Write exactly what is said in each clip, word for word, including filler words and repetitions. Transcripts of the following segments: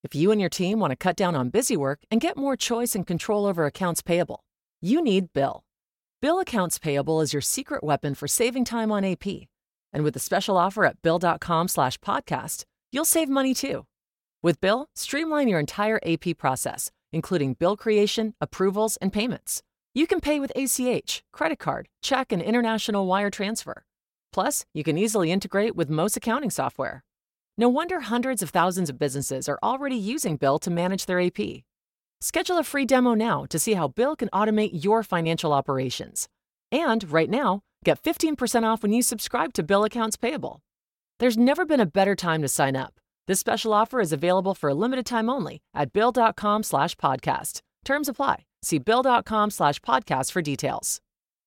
If you and your team want to cut down on busy work and get more choice and control over accounts payable, you need Bill. Bill Accounts Payable is your secret weapon for saving time on A P. And with a special offer at bill.com slash podcast, you'll save money too. With Bill, streamline your entire A P process, including bill creation, approvals, and payments. You can pay with A C H, credit card, check, and international wire transfer. Plus, you can easily integrate with most accounting software. No wonder hundreds of thousands of businesses are already using Bill to manage their A P. Schedule a free demo now to see how Bill can automate your financial operations. And right now, get fifteen percent off when you subscribe to Bill Accounts Payable. There's never been a better time to sign up. This special offer is available for a limited time only at bill.com slash podcast. Terms apply. See bill.com slash podcast for details.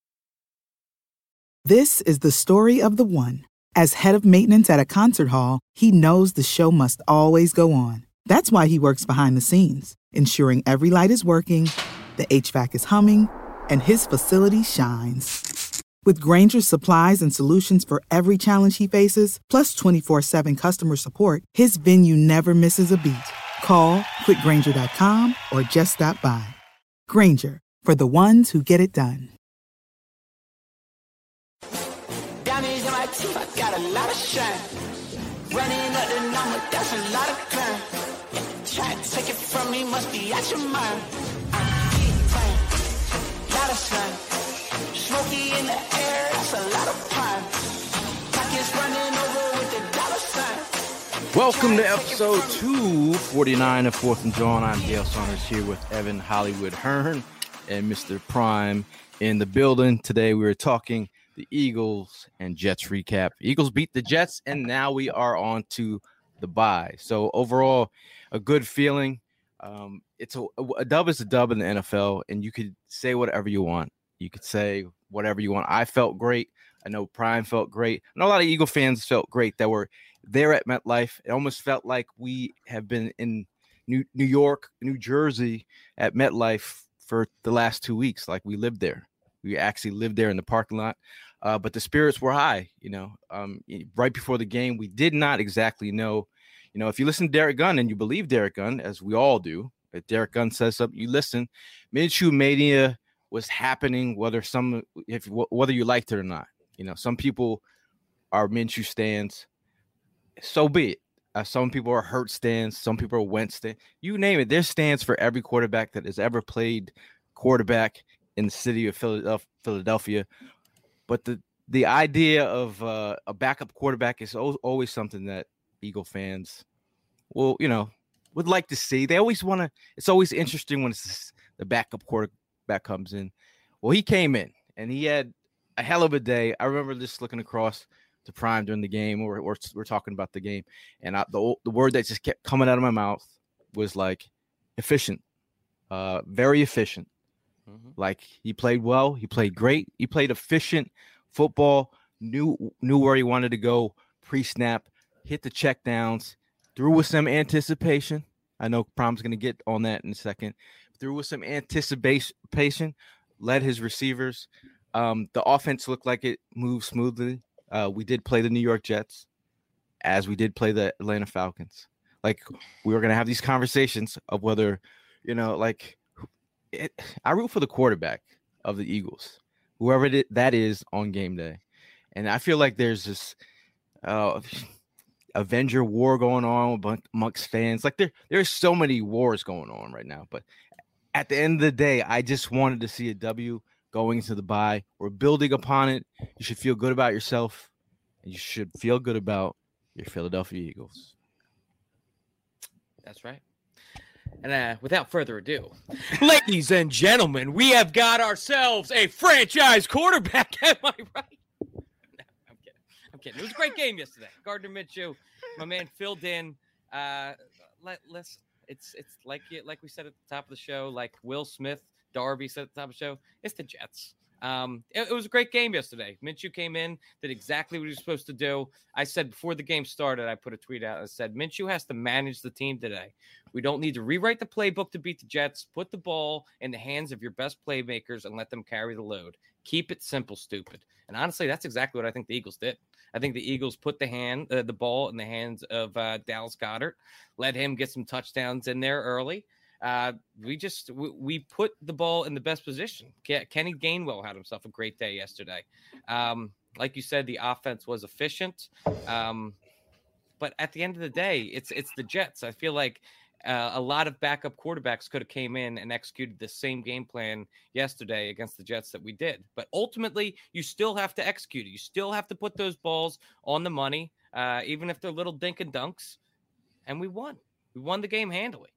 This is the story of the one. As head of maintenance at a concert hall, he knows the show must always go on. That's why he works behind the scenes, ensuring every light is working, the H V A C is humming, and his facility shines. With Grainger's supplies and solutions for every challenge he faces, plus twenty-four seven customer support, his venue never misses a beat. Call quick grainger dot com or just stop by. Grainger, for the ones who get it done. Diamonds in my teeth, I got a lot of shine. Running up the number, that's a lot of crime. Try to take it from me, must be out your mind. I keep playing, lot of slime. Smoky in the air, that's a lot of pine. Pockets running over with the dollar sign. Welcome to episode two forty-nine of Fourth and John. I'm Dale Saunders here with Evan Hollywood Hearn and Mister Prime in the building. Today we were talking the Eagles and Jets recap. Eagles beat the Jets, and now we are on to the bye. So overall, a good feeling. Um, it's a, a dub is a dub in the N F L, and you could say whatever you want. You could say whatever you want. I felt great. I know Prime felt great. I know a lot of Eagle fans felt great that were there at MetLife. It almost felt like we have been in New, New York, New Jersey at MetLife for the last two weeks. Like we lived there. We actually lived there in the parking lot. Uh, but the spirits were high, you know, um, right before the game. We did not exactly know, you know, if you listen to Derek Gunn and you believe Derek Gunn, as we all do, if Derek Gunn says something, you listen. Minshew Mania was happening, whether some, if whether you liked it or not. You know, some people are Minshew stands. So be it. Uh, some people are hurt stands. Some people are Wentz stands. You name it. There's stands for every quarterback that has ever played quarterback in the city of Philadelphia. But the, the idea of uh, a backup quarterback is o- always something that Eagle fans will, you know, would like to see. They always want to. It's always interesting when it's the backup quarterback comes in. Well, he came in and he had a hell of a day. I remember just looking across to Prime during the game, or we're, we're talking about the game, and I, the the word that just kept coming out of my mouth was like efficient, uh, very efficient. Mm-hmm. Like he played well, he played great, he played efficient football, knew knew where he wanted to go pre-snap, hit the check downs, threw with some anticipation. I know Prime's going to get on that in a second. Threw with some anticipation, led his receivers. Um, the offense looked like it moved smoothly. Uh, we did play the New York Jets, as we did play the Atlanta Falcons. Like we were going to have these conversations of whether, you know, like. It, I root for the quarterback of the Eagles, whoever it, that is on game day. And I feel like there's this uh, Avenger war going on amongst fans. Like there, there's so many wars going on right now. But at the end of the day, I just wanted to see a W going into the bye. We're building upon it. You should feel good about yourself, and you should feel good about your Philadelphia Eagles. That's right. And uh, without further ado, ladies and gentlemen, we have got ourselves a franchise quarterback. Am I right? No, I'm kidding. I'm kidding. It was a great game yesterday. Gardner Minshew, my man, filled in. Uh, let, let's. It's it's like like we said at the top of the show, like Will Smith, Darby said at the top of the show. It's the Jets. Um, it, it was a great game yesterday. Minshew came in, did exactly what he was supposed to do. I said before the game started, I put a tweet out. I said, Minshew has to manage the team today. We don't need to rewrite the playbook to beat the Jets. Put the ball in the hands of your best playmakers and let them carry the load. Keep it simple, stupid. And honestly, that's exactly what I think the Eagles did. I think the Eagles put the hand, uh, the ball in the hands of uh, Dallas Goedert, let him get some touchdowns in there early. Uh, we just we, we put the ball in the best position. Ke- Kenny Gainwell had himself a great day yesterday. Um, like you said, the offense was efficient. Um, but at the end of the day, it's it's the Jets. I feel like uh, a lot of backup quarterbacks could have came in and executed the same game plan yesterday against the Jets that we did. But ultimately, you still have to execute it. You still have to put those balls on the money, uh, even if they're little dink and dunks. And we won. We won the game handily.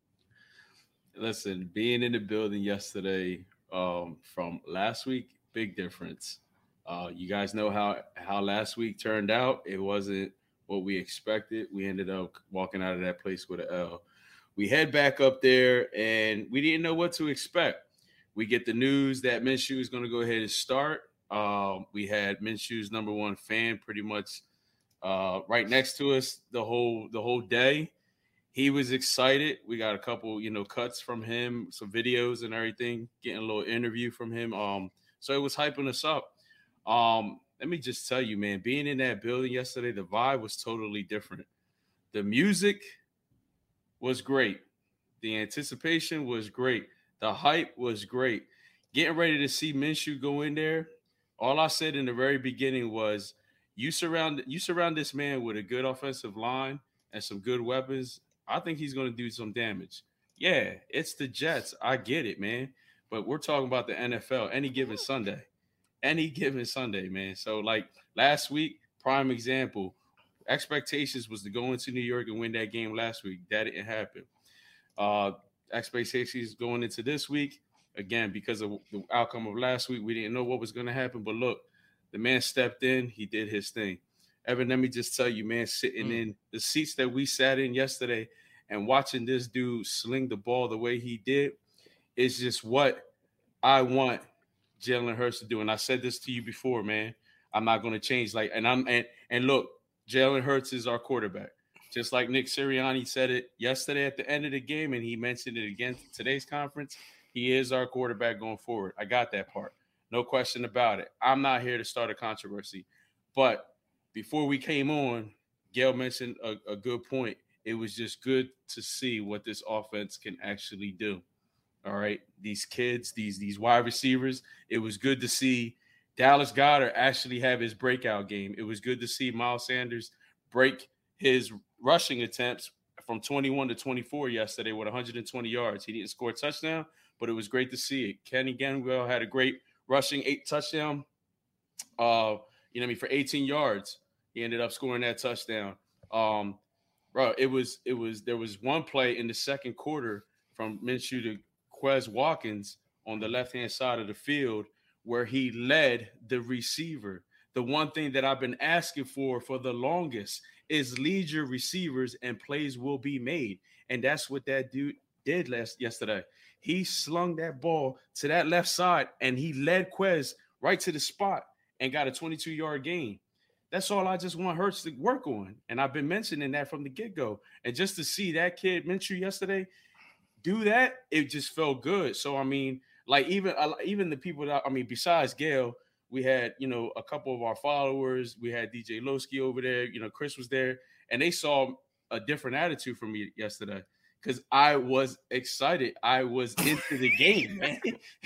Listen, being in the building yesterday um, from last week, big difference. Uh, you guys know how, how last week turned out. It wasn't what we expected. We ended up walking out of that place with an L. We head back up there, and we didn't know what to expect. We get the news that Minshew is going to go ahead and start. Um, we had Minshew's number one fan pretty much uh, right next to us the whole the whole day. He was excited. We got a couple, you know, cuts from him, some videos and everything, getting a little interview from him. Um, so it was hyping us up. Um, let me just tell you, man, being in that building yesterday, the vibe was totally different. The music was great. The anticipation was great. The hype was great. Getting ready to see Minshew go in there, all I said in the very beginning was, you surround you surround this man with a good offensive line and some good weapons, I think he's going to do some damage. Yeah, it's the Jets. I get it, man. But we're talking about the N F L any given Sunday. Any given Sunday, man. So, like, last week, prime example, expectations was to go into New York and win that game last week. That didn't happen. Uh, expectations going into this week, again, because of the outcome of last week, we didn't know what was going to happen. But, look, the man stepped in. He did his thing. Evan, let me just tell you, man, sitting mm. in the seats that we sat in yesterday and watching this dude sling the ball the way he did is just what I want Jalen Hurts to do. And I said this to you before, man. I'm not going to change. Like, and I'm and and look, Jalen Hurts is our quarterback. Just like Nick Sirianni said it yesterday at the end of the game, and he mentioned it again in today's conference. He is our quarterback going forward. I got that part. No question about it. I'm not here to start a controversy, but before we came on, Gail mentioned a, a good point. It was just good to see what this offense can actually do. All right. These kids, these, these wide receivers, it was good to see Dallas Goedert actually have his breakout game. It was good to see Miles Sanders break his rushing attempts from twenty-one to twenty-four yesterday with one hundred twenty yards. He didn't score a touchdown, but it was great to see it. Kenny Gainwell had a great rushing eight touchdown, uh, you know what I mean, for eighteen yards. He ended up scoring that touchdown. Um, bro, it was it was there was one play in the second quarter from Minshew to Quez Watkins on the left-hand side of the field where he led the receiver. The one thing that I've been asking for for the longest is lead your receivers and plays will be made. And that's what that dude did last yesterday. He slung that ball to that left side and he led Quez right to the spot and got a twenty-two-yard gain. That's all I just want Hurts to work on. And I've been mentioning that from the get-go. And just to see that kid, Minshew, yesterday, do that, it just felt good. So, I mean, like even, even the people that, I mean, besides Gail, we had, you know, a couple of our followers. We had D J Lowski over there. You know, Chris was there. And they saw a different attitude from me yesterday because I was excited. I was into the game, man.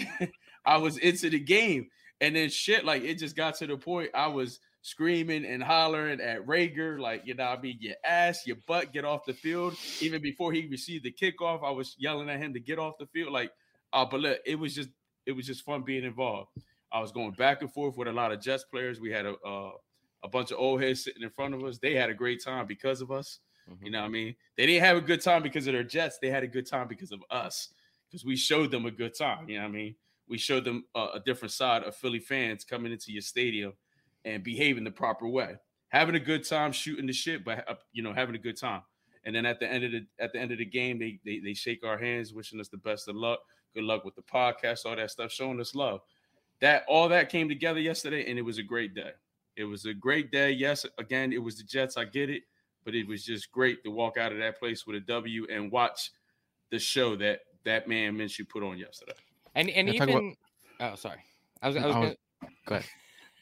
I was into the game. And then shit, like, it just got to the point I was – screaming and hollering at Rager, like, you know what I mean, your ass, your butt, get off the field. Even before he received the kickoff, I was yelling at him to get off the field. Like, uh, but look, it was just, it was just fun being involved. I was going back and forth with a lot of Jets players. We had a uh, a bunch of old heads sitting in front of us. They had a great time because of us. Mm-hmm. You know what I mean? They didn't have a good time because of their Jets. They had a good time because of us, because we showed them a good time. You know what I mean? We showed them a, a different side of Philly fans coming into your stadium and behaving the proper way, having a good time, shooting the shit, but uh, you know, having a good time. And then at the end of the at the end of the game, they, they they shake our hands, wishing us the best of luck. Good luck with the podcast, all that stuff, showing us love. that all that came together yesterday, and it was a great day. It was a great day. Yes, again, it was the Jets. I get it, but it was just great to walk out of that place with a W and watch the show that that man Minshew put on yesterday. And and Can I talk even oh, sorry, I was I was I was- gonna. Go ahead.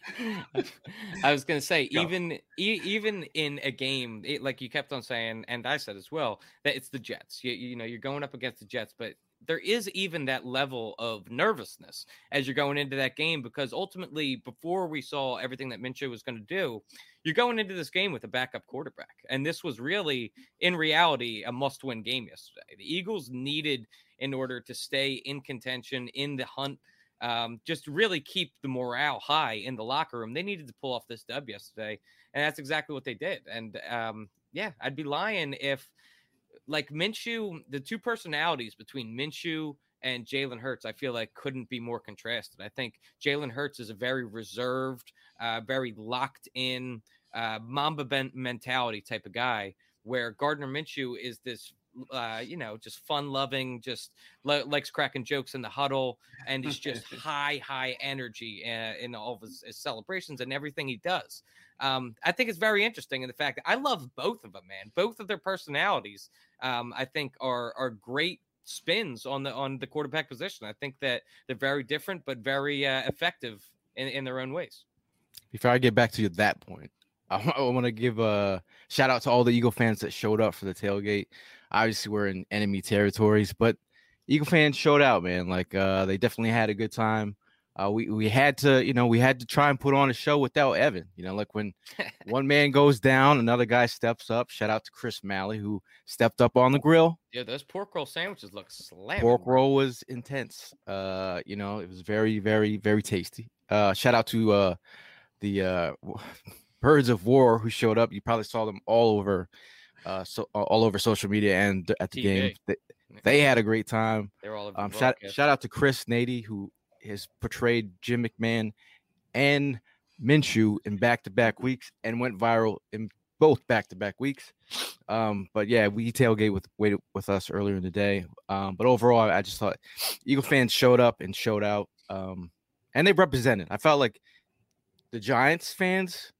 I was gonna say, Go. even e- even in a game, it, like you kept on saying, and I said as well, that it's the Jets. You, you know, you're going up against the Jets, but there is even that level of nervousness as you're going into that game, because ultimately, before we saw everything that Minshew was going to do, you're going into this game with a backup quarterback, and this was really, in reality, a must-win game yesterday. The Eagles needed, in order to stay in contention, in the hunt. Um, just really keep the morale high in the locker room. They needed to pull off this dub yesterday, and that's exactly what they did. And um, yeah, I'd be lying if, like Minshew, the two personalities between Minshew and Jalen Hurts, I feel like couldn't be more contrasted. I think Jalen Hurts is a very reserved, uh, very locked in, uh, Mamba ben- mentality type of guy, where Gardner Minshew is this uh you know just fun loving, just li- likes cracking jokes in the huddle, and is just high high energy uh, in all of his, his celebrations and everything he does. um I think it's very interesting in the fact that I love both of them, man. Both of their personalities um I think are are great spins on the on the quarterback position. I think that they're very different but very uh, effective in, in their own ways. Before I get back to that point, I, I want to give a shout out to all the Eagle fans that showed up for the tailgate. Obviously, we're in enemy territories, but Eagle fans showed out, man. Like uh, they definitely had a good time. Uh, we we had to, you know, we had to try and put on a show without Evan. You know, like when one man goes down, another guy steps up. Shout out to Chris Malley, who stepped up on the grill. Yeah, those pork roll sandwiches look slamming. Pork roll was intense. Uh, you know, it was very, very, very tasty. Uh, shout out to uh the uh Birds of War who showed up. You probably saw them all over, uh, so all over social media and at the T V. game. They, they had a great time. They're all over the Um, shout broadcast. shout out to Chris Nady, who has portrayed Jim McMahon and Minshew in back-to-back weeks and went viral in both back-to-back weeks. Um, but yeah, we tailgate with waited with us earlier in the day. Um, but overall, I just thought Eagle fans showed up and showed out, um, and they represented. I felt like the Giants fans,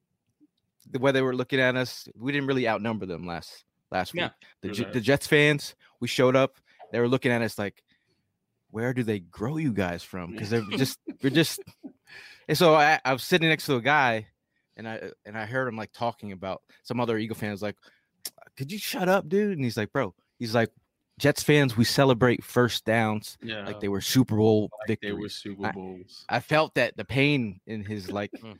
the way they were looking at us, we didn't really outnumber them last last No. week. The, J- Right. the Jets fans, we showed up. They were looking at us like, where do they grow you guys from? Because they're just we're just. And so I, I was sitting next to a guy, and I and I heard him like talking about some other Eagle fans. Like, could you shut up, dude? And he's like, bro, he's like, Jets fans, we celebrate first downs Yeah, like they were Super Bowl like they victories. were Super Bowls. I felt that the pain in his like, Mm.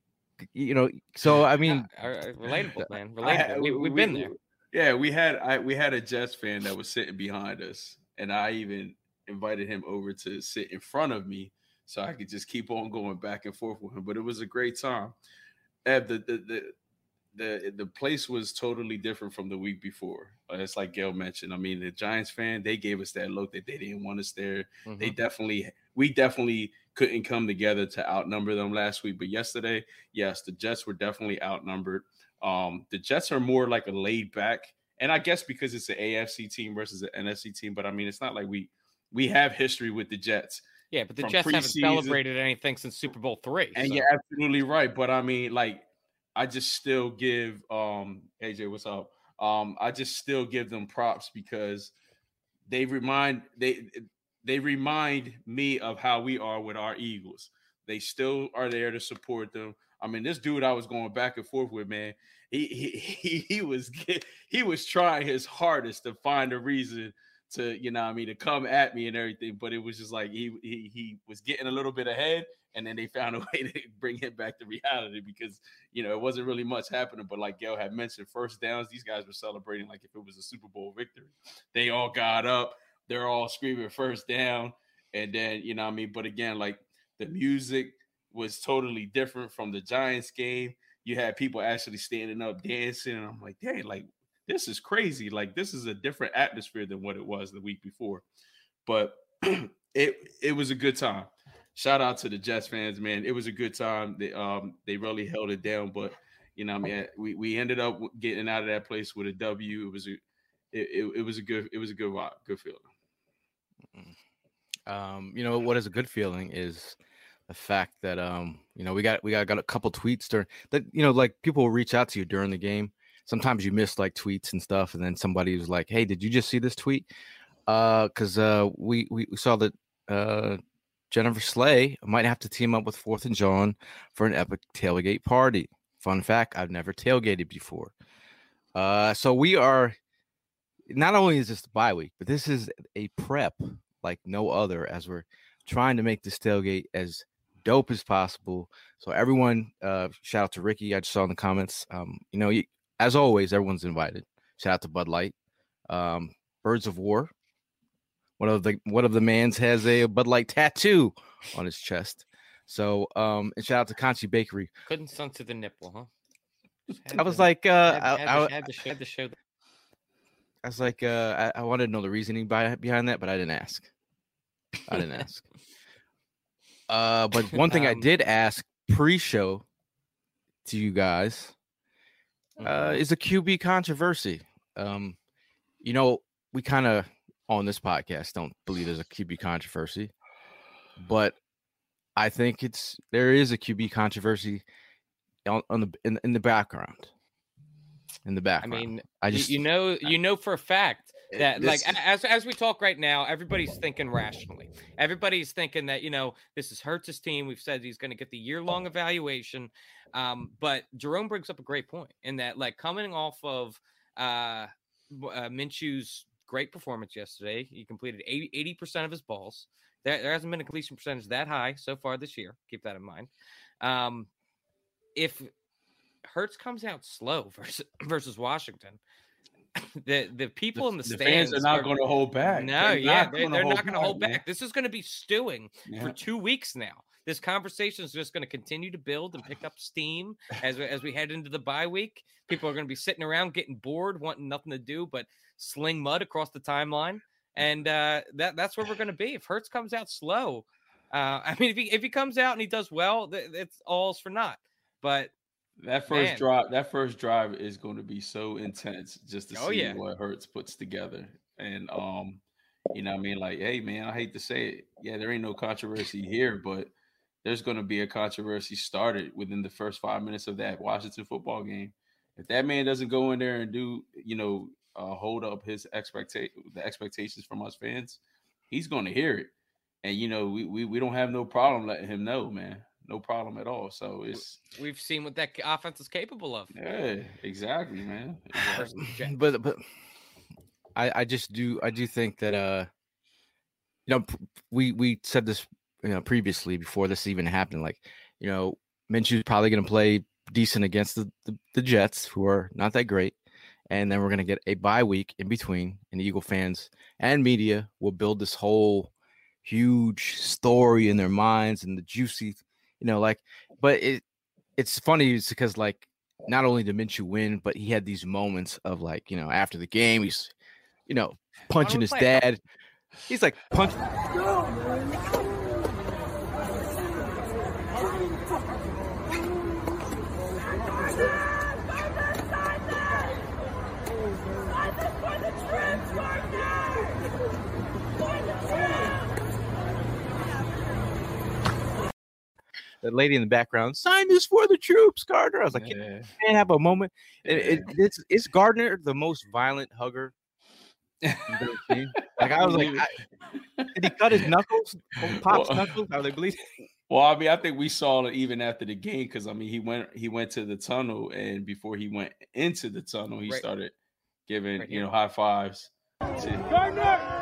you know. So I mean, Yeah, uh, uh, relatable, man. I Relatable. had- we, we've been there. Yeah, we had I we had a Jets fan that was sitting behind us, and I even invited him over to sit in front of me so I could just keep on going back and forth with him. But it was a great time. Ed, the the the the, the place was totally different from the week before. Uh, It's like Gail mentioned. I mean, the Giants fan, they gave us that look that they didn't want us there. They Mhm. definitely, we definitely couldn't come together to outnumber them last week. But yesterday, yes, the Jets were definitely outnumbered. Um, the Jets are more like a laid back, and I guess because it's an A F C team versus an N F C team. But I mean, it's not like we we have history with the Jets. Yeah, but the from Jets haven't preseason- celebrated anything since Super Bowl three. And so- you're absolutely right. But I mean, like, I just still give um A J, what's up? Um, I just still give them props because they remind they they remind me of how we are with our Eagles. They still are there to support them. I mean, this dude I was going back and forth with, man, he he he, he was get, he was trying his hardest to find a reason to, you know what I mean, to come at me and everything, but it was just like he he he was getting a little bit ahead, and then they found a way to bring him back to reality because, you know, it wasn't really much happening. But like Gail had mentioned, first downs, these guys were celebrating like if it was a Super Bowl victory. They all got up, they're all screaming first down, and then, you know what I mean, but again, like the music was totally different from the Giants game. You had people actually standing up dancing, and I'm like, dang, like this is crazy. Like this is a different atmosphere than what it was the week before. But it it was a good time. Shout out to the Jets fans, man. It was a good time. They um they really held it down, but you know, I mean, we, we ended up getting out of that place with a W. It was a it, it, it was a good it was a good vibe, good feeling. Um, you know what is a good feeling is the fact that um you know we got we got got a couple tweets during that, you know, like people will reach out to you during the game. Sometimes you miss like tweets and stuff, and then somebody was like, "Hey, did you just see this tweet?" Uh, because uh we, we we saw that uh Jennifer Slay might have to team up with Fourth and John for an epic tailgate party. Fun fact: I've never tailgated before. Uh, so we are. Not only is this the bye week, but this is a prep like no other, as we're trying to make this tailgate as dope as possible. So everyone, uh, shout out to Ricky. I just saw in the comments. Um, you know, as always, everyone's invited. Shout out to Bud Light, um, Birds of War. One of the one of the mans has a Bud Light tattoo on his chest. So, um, and shout out to Conchi Bakery. Couldn't censor the nipple, huh? I was like, uh, had, had, I, to, had, to show, had to show. The- I was like, uh, I, I wanted to know the reasoning by, behind that, but I didn't ask. I didn't ask. Uh, but one thing um, I did ask pre-show to you guys uh, is a Q B controversy. Um, you know, we kind of on this podcast don't believe there's a Q B controversy, but I think it's there is a Q B controversy on, on the in, in the background. In the background. I mean, I just you know, you know for a fact that, this, like, as as we talk right now, everybody's thinking rationally. Everybody's thinking that, you know, this is Hurts' team. We've said he's going to get the year long evaluation. Um, but Jerome brings up a great point in that, like, coming off of uh, uh, Minshew's great performance yesterday, he completed eighty percent of his balls. There, there hasn't been a completion percentage that high so far this year. Keep that in mind. Um, if Hurts comes out slow versus versus Washington, the the people the, in the, the stands fans are not going to hold back. No, they're yeah, not they, gonna they're hold not going to hold back. man. This is going to be stewing yeah. for two weeks now. This conversation is just going to continue to build and pick up steam as we, as we head into the bye week. People are going to be sitting around getting bored, wanting nothing to do but sling mud across the timeline, and uh, that that's where we're going to be. If Hurts comes out slow, uh, I mean, if he if he comes out and he does well, th- it's all's for naught. But that first man. drive, that first drive is going to be so intense just to oh, see yeah. what Hurts puts together. And um, you know what I mean? Like, hey man, I hate to say it. Yeah, there ain't no controversy here, but there's going to be a controversy started within the first five minutes of that Washington football game. If that man doesn't go in there and do, you know, uh, hold up his expectation, the expectations from us fans, he's going to hear it. And, you know, we, we, we don't have no problem letting him know, man. No problem at all. So it's we've seen what that offense is capable of. Yeah, exactly, man. Exactly. But but I I just do I do think that uh you know we we said this you know previously before this even happened, like you know Minshew's probably going to play decent against the, the the Jets, who are not that great, and then we're going to get a bye week in between, and Eagle fans and media will build this whole huge story in their minds and the juicy. You know, like, but it it's funny it's because, like, not only did Minshew win, but he had these moments of, like, you know, after the game, he's, you know, punching his dad. He's like punching. The lady in the background, sign this for the troops, Gardner. I was like, yeah. Can you have a moment? Yeah. It, it, it's, it's Gardner the most violent hugger you've ever seen? Like, I was like, I, did he cut his knuckles? Pop's well, knuckles? Are they bleeding? Well, I mean, I think we saw it even after the game because, I mean, he went he went to the tunnel, and before he went into the tunnel, he right. started giving, right you know, high fives. To- Gardner!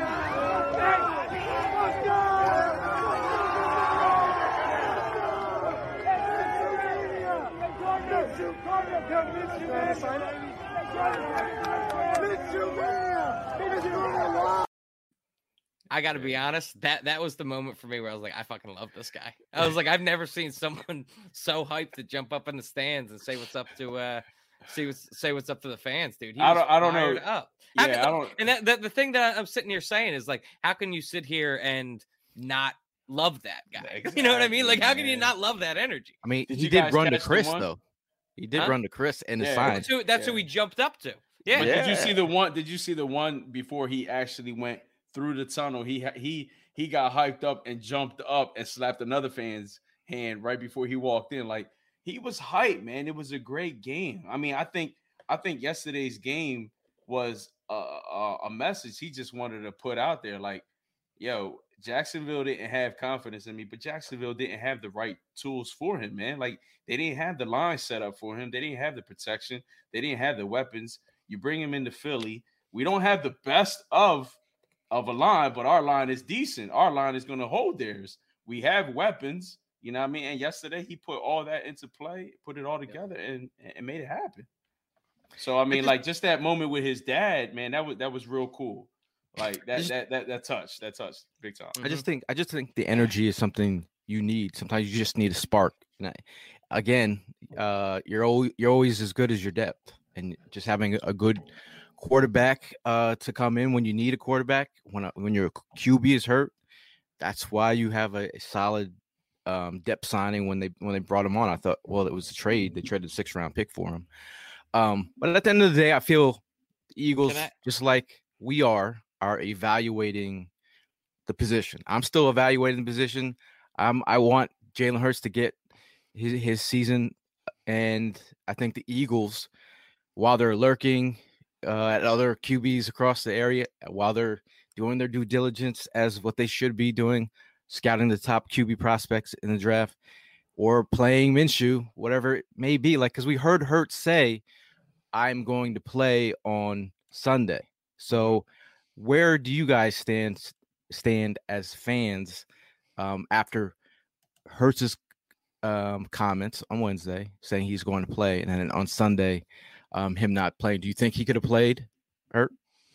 I got to be honest, that that was the moment for me where I was like, I fucking love this guy. I was like, I've never seen someone so hyped to jump up in the stands and say what's up to uh see what's say what's up to the fans, dude. He I don't I don't know. Up. Yeah, can, I don't. And that, the, the thing that I'm sitting here saying is like, how can you sit here and not love that guy? Exactly, you know what I mean? Like, how can you not love that energy? I mean, did he did run to Chris one? though. He did huh? run to Chris and the yeah, sign. That's, who, that's yeah. who he jumped up to. Yeah. But yeah. Did you see the one? Did you see the one before he actually went through the tunnel, he he he got hyped up and jumped up and slapped another fan's hand right before he walked in. Like, he was hyped, man. It was a great game. I mean, I think I think yesterday's game was a, a, a message he just wanted to put out there. Like, yo, Jacksonville didn't have confidence in me, but Jacksonville didn't have the right tools for him, man. Like, they didn't have the line set up for him. They didn't have the protection. They didn't have the weapons. You bring him into Philly. We don't have the best of of a line, but our line is decent. Our line is going to hold theirs. We have weapons, you know what I mean? And yesterday he put all that into play, put it all together, and, and made it happen. So, I mean, like, just that moment with his dad, man, that was that was real cool. Like, that that that that touched, that touched big time. I just think I just think the energy is something you need. Sometimes you just need a spark. And I, again, uh, you're always you're always as good as your depth, and just having a good quarterback uh, to come in when you need a quarterback, when a, when your Q B is hurt, that's why you have a, a solid um, depth signing. When they when they brought him on, I thought, well, it was a trade. They traded a six round pick for him. Um, but at the end of the day, I feel the Eagles, I- just like we are, are evaluating the position. I'm still evaluating the position. Um, I want Jalen Hurts to get his, his season, and I think the Eagles, while they're lurking uh, at other Q Bs across the area, while they're doing their due diligence as what they should be doing, scouting the top Q B prospects in the draft, or playing Minshew, whatever it may be. Like, because we heard Hurts say, I'm going to play on Sunday. So where do you guys stand stand as fans um, after Hurts's um, comments on Wednesday saying he's going to play, and then on Sunday, um, him not playing? Do you think he could have played, Hurt?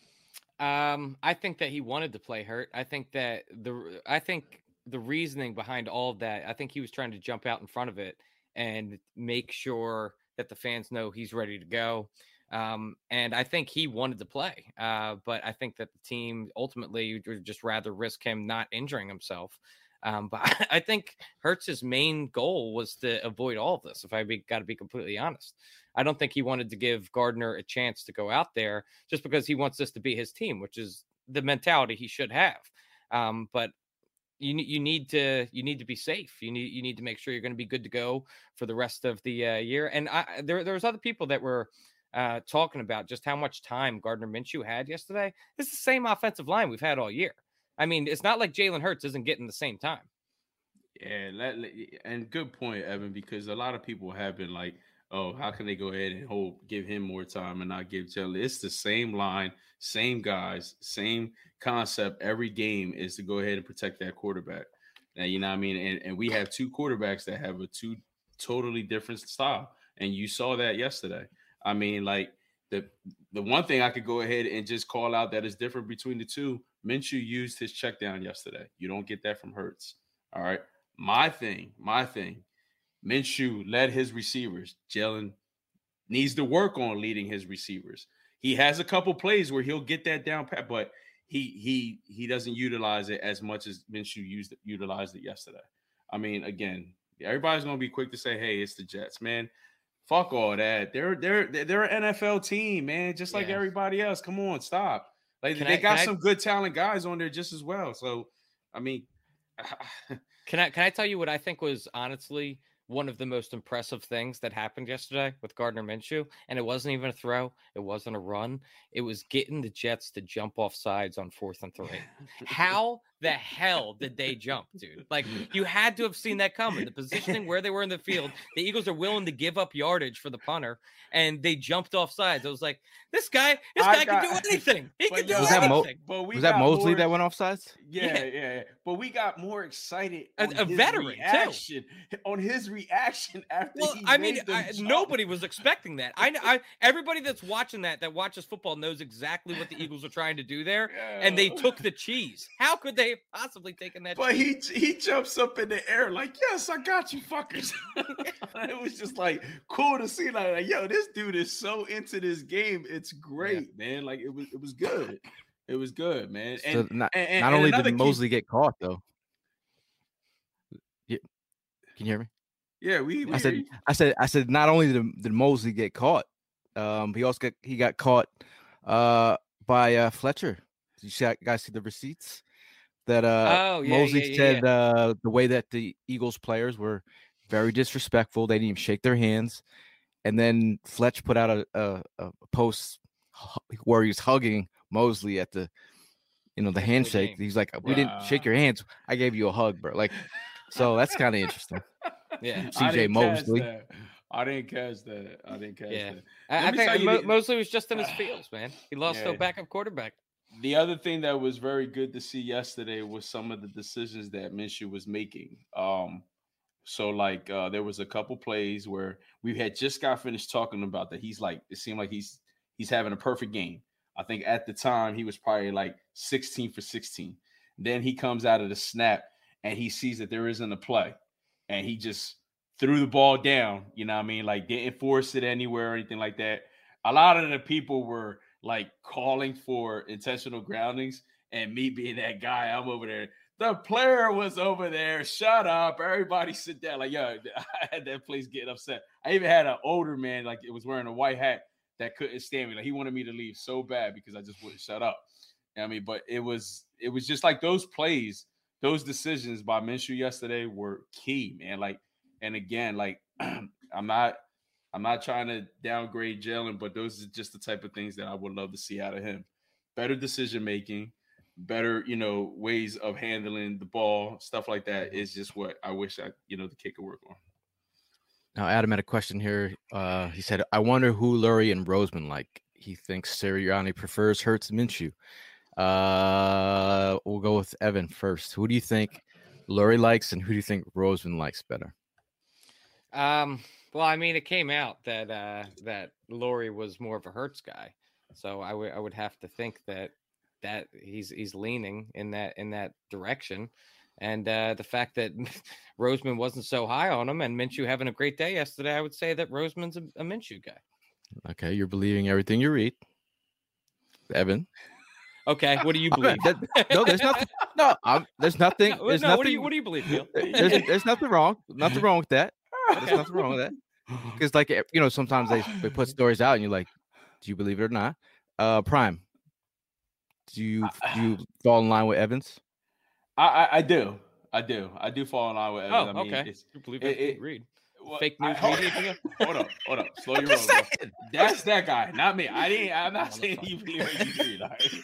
Um, I think that he wanted to play Hurt. I think that the I think the reasoning behind all of that, I think he was trying to jump out in front of it and make sure that the fans know he's ready to go. Um, and I think he wanted to play, uh, but I think that the team ultimately would just rather risk him not injuring himself. Um, but I, I think Hurts's main goal was to avoid all of this, if I got to be completely honest. I don't think he wanted to give Gardner a chance to go out there just because he wants this to be his team, which is the mentality he should have. Um, but you you need to you need to be safe. You need you need to make sure you're going to be good to go for the rest of the uh, year. And I, there there was other people that were uh, talking about just how much time Gardner Minshew had yesterday. It's the same offensive line we've had all year. I mean, it's not like Jalen Hurts isn't getting the same time. Yeah, let, and good point, Evan, because a lot of people have been like, oh, how can they go ahead and hold, give him more time and not give Jalen? It's the same line, same guys, same concept. Every game is to go ahead and protect that quarterback. Now, you know what I mean? And, and we have two quarterbacks that have a two totally different style. And you saw that yesterday. I mean, like, the the one thing I could go ahead and just call out that is different between the two, Minshew used his check down yesterday. You don't get that from Hurts. All right. My thing, my thing, Minshew led his receivers. Jalen needs to work on leading his receivers. He has a couple plays where he'll get that down pat, but he he he doesn't utilize it as much as Minshew used utilized it yesterday. I mean, again, everybody's gonna be quick to say, "Hey, it's the Jets, man." Fuck all that. They're they're they're an N F L team, man, just like yeah. everybody else. Come on, stop. Like can they I, got some I, good talent guys on there just as well. So, I mean, can I can I tell you what I think was honestly one of the most impressive things that happened yesterday with Gardner Minshew? And it wasn't even a throw. It wasn't a run. It was getting the Jets to jump off sides on fourth and three. How the hell did they jump, dude? Like, you had to have seen that coming. The positioning where they were in the field, the Eagles are willing to give up yardage for the punter, and they jumped off sides. I was like, this guy, this guy got, can do anything. He can do was anything. That Mo- but we was that Mosley more, that went off sides? Yeah, yeah, yeah. But we got more excited on a, a his veteran reaction, too. On his reaction after well, he I made mean, them I, jump. nobody was expecting that. I, I everybody that's watching that, that watches football, knows exactly what the Eagles are trying to do there, yeah. and they took the cheese. How could they have possibly taken that? But cheese? he he jumps up in the air like, yes, I got you, fuckers. It was just like cool to see. Like, like, yo, this dude is so into this game. It's great, yeah. man. Like it was, it was good. It was good, man. And so not, and, and, not and only did key- Mosley get caught, though. Yeah, can you hear me? Yeah, we. we I said, I said, I said. Not only did, did Mosley get caught, um, he also got he got caught uh, by uh, Fletcher. you see, guys see the receipts that uh Oh, yeah, Mosley yeah, yeah, said yeah. uh the way that the Eagles players were very disrespectful. They didn't even shake their hands. And then Fletch put out a, a, a post where he's hugging Mosley at the, you know, the After the handshake. game. He's like, "We didn't Wow. shake your hands. I gave you a hug, bro." Like, so that's kind of interesting. Yeah. C J I didn't catch Mosley. that. I didn't catch that. I didn't catch Yeah. that. I, Let I me think tell you Mo- the- Mosley was just in his feels, man. He lost to Yeah. a backup quarterback. The other thing that was very good to see yesterday was some of the decisions that Minshew was making. Um, so like uh, there was a couple plays where we had just got finished talking about that. He's like, it seemed like he's he's having a perfect game. I think at the time he was probably like sixteen for sixteen. Then he comes out of the snap and he sees that there isn't a play, and he just threw the ball down. You know what I mean? Like didn't force it anywhere or anything like that. A lot of the people were like calling for intentional groundings, and me being that guy, I'm over there. The player was over there. Shut up. Everybody sit down. Like, yo, I had that place getting upset. I even had an older man, like it was wearing a white hat, that couldn't stand me. Like he wanted me to leave so bad because I just wouldn't shut up. You know what I mean, but it was it was just like those plays, those decisions by Minshew yesterday were key, man. Like, and again, like I'm not I'm not trying to downgrade Jalen, but those are just the type of things that I would love to see out of him. Better decision making, better, you know, ways of handling the ball, stuff like that is just what I wish I, you know, the kid could work on. Now, Adam had a question here. Uh, he said, "I wonder who Lurie and Roseman like." He thinks Sirianni prefers Hurts and Minshew. Uh, we'll go with Evan first. Who do you think Lurie likes, and who do you think Roseman likes better? Um, well, I mean, it came out that uh, that Lurie was more of a Hurts guy, so I would I would have to think that that he's he's leaning in that in that direction, and uh, the fact that Roseman wasn't so high on him and Minshew having a great day yesterday, I would say that Roseman's a, a Minshew guy. Okay, you're believing everything you read, Evan. Okay, what do you believe? no, there's nothing. No, I'm, there's nothing. No, There's no, nothing. what do you what do you believe, Neil? There's, there's nothing wrong. Nothing wrong with that. There's nothing wrong with that. Because, like, you know, sometimes they, they put stories out and you're like, do you believe it or not? Uh, Prime, do you do you fall in line with Evans? I, I, I do. I do. I do fall in line with Evans. Oh, I mean, okay. It's, You believe it, it, it, read. well, Fake news I, media. hold up, hold up. Slow your roll, bro. That's that guy, not me. I didn't. I'm not saying you believe what you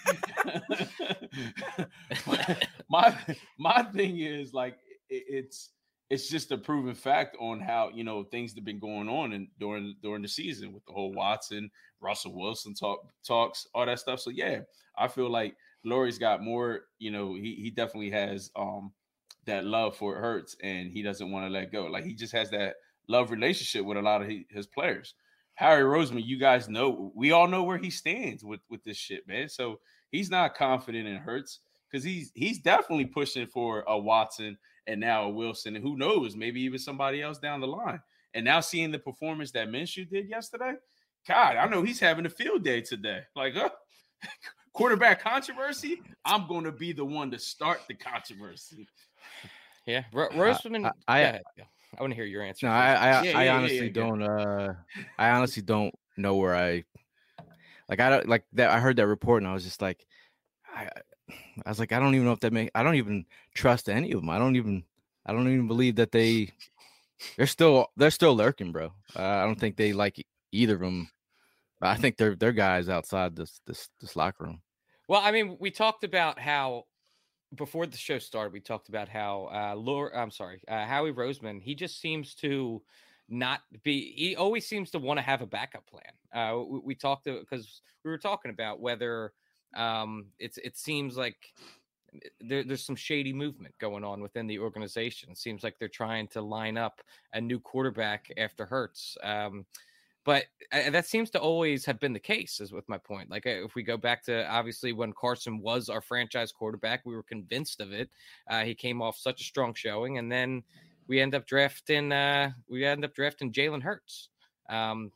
read. All right? my my thing is like it, it's it's just a proven fact on how, you know, things have been going on and during during the season with the whole Watson, Russell Wilson talk talks, all that stuff. So yeah, I feel like Lurie's got more. You know, he he definitely has um that love for Hurts, and he doesn't want to let go. Like he just has that love relationship with a lot of he, his players. Harry Roseman, you guys know, we all know where he stands with with this shit, man. So he's not confident in Hurts because he's he's definitely pushing for a Watson and now a Wilson, and who knows, maybe even somebody else down the line. And now seeing the performance that Minshew did yesterday, God, I know he's having a field day today. Like, uh, quarterback controversy, I'm going to be the one to start the controversy. Yeah, Ro- Roseman. I- I- go ahead. I want to hear your answer. No, first. I I, Yeah, I yeah, yeah, honestly yeah, yeah. don't. Uh, I honestly don't know where I like. I don't like that. I heard that report and I was just like, I, I was like, I don't even know if that make. I don't even trust any of them. I don't even. I don't even believe that they. They're still. They're still lurking, bro. Uh, I don't think they like either of them. I think they're they're guys outside this this this locker room. Well, I mean, we talked about how before the show started, we talked about how uh Lure, I'm sorry, uh, Howie Roseman, he just seems to not be. He always seems to want to have a backup plan. Uh, we, we talked because we were talking about whether um it's it seems like there, there's some shady movement going on within the organization. It seems like they're trying to line up a new quarterback after Hurts. Um, But uh, that seems to always have been the case, is with my point. Like, uh, if we go back to obviously when Carson was our franchise quarterback, we were convinced of it. Uh, he came off such a strong showing, and then we end up drafting. Uh, we end up drafting Jalen Hurts. Um,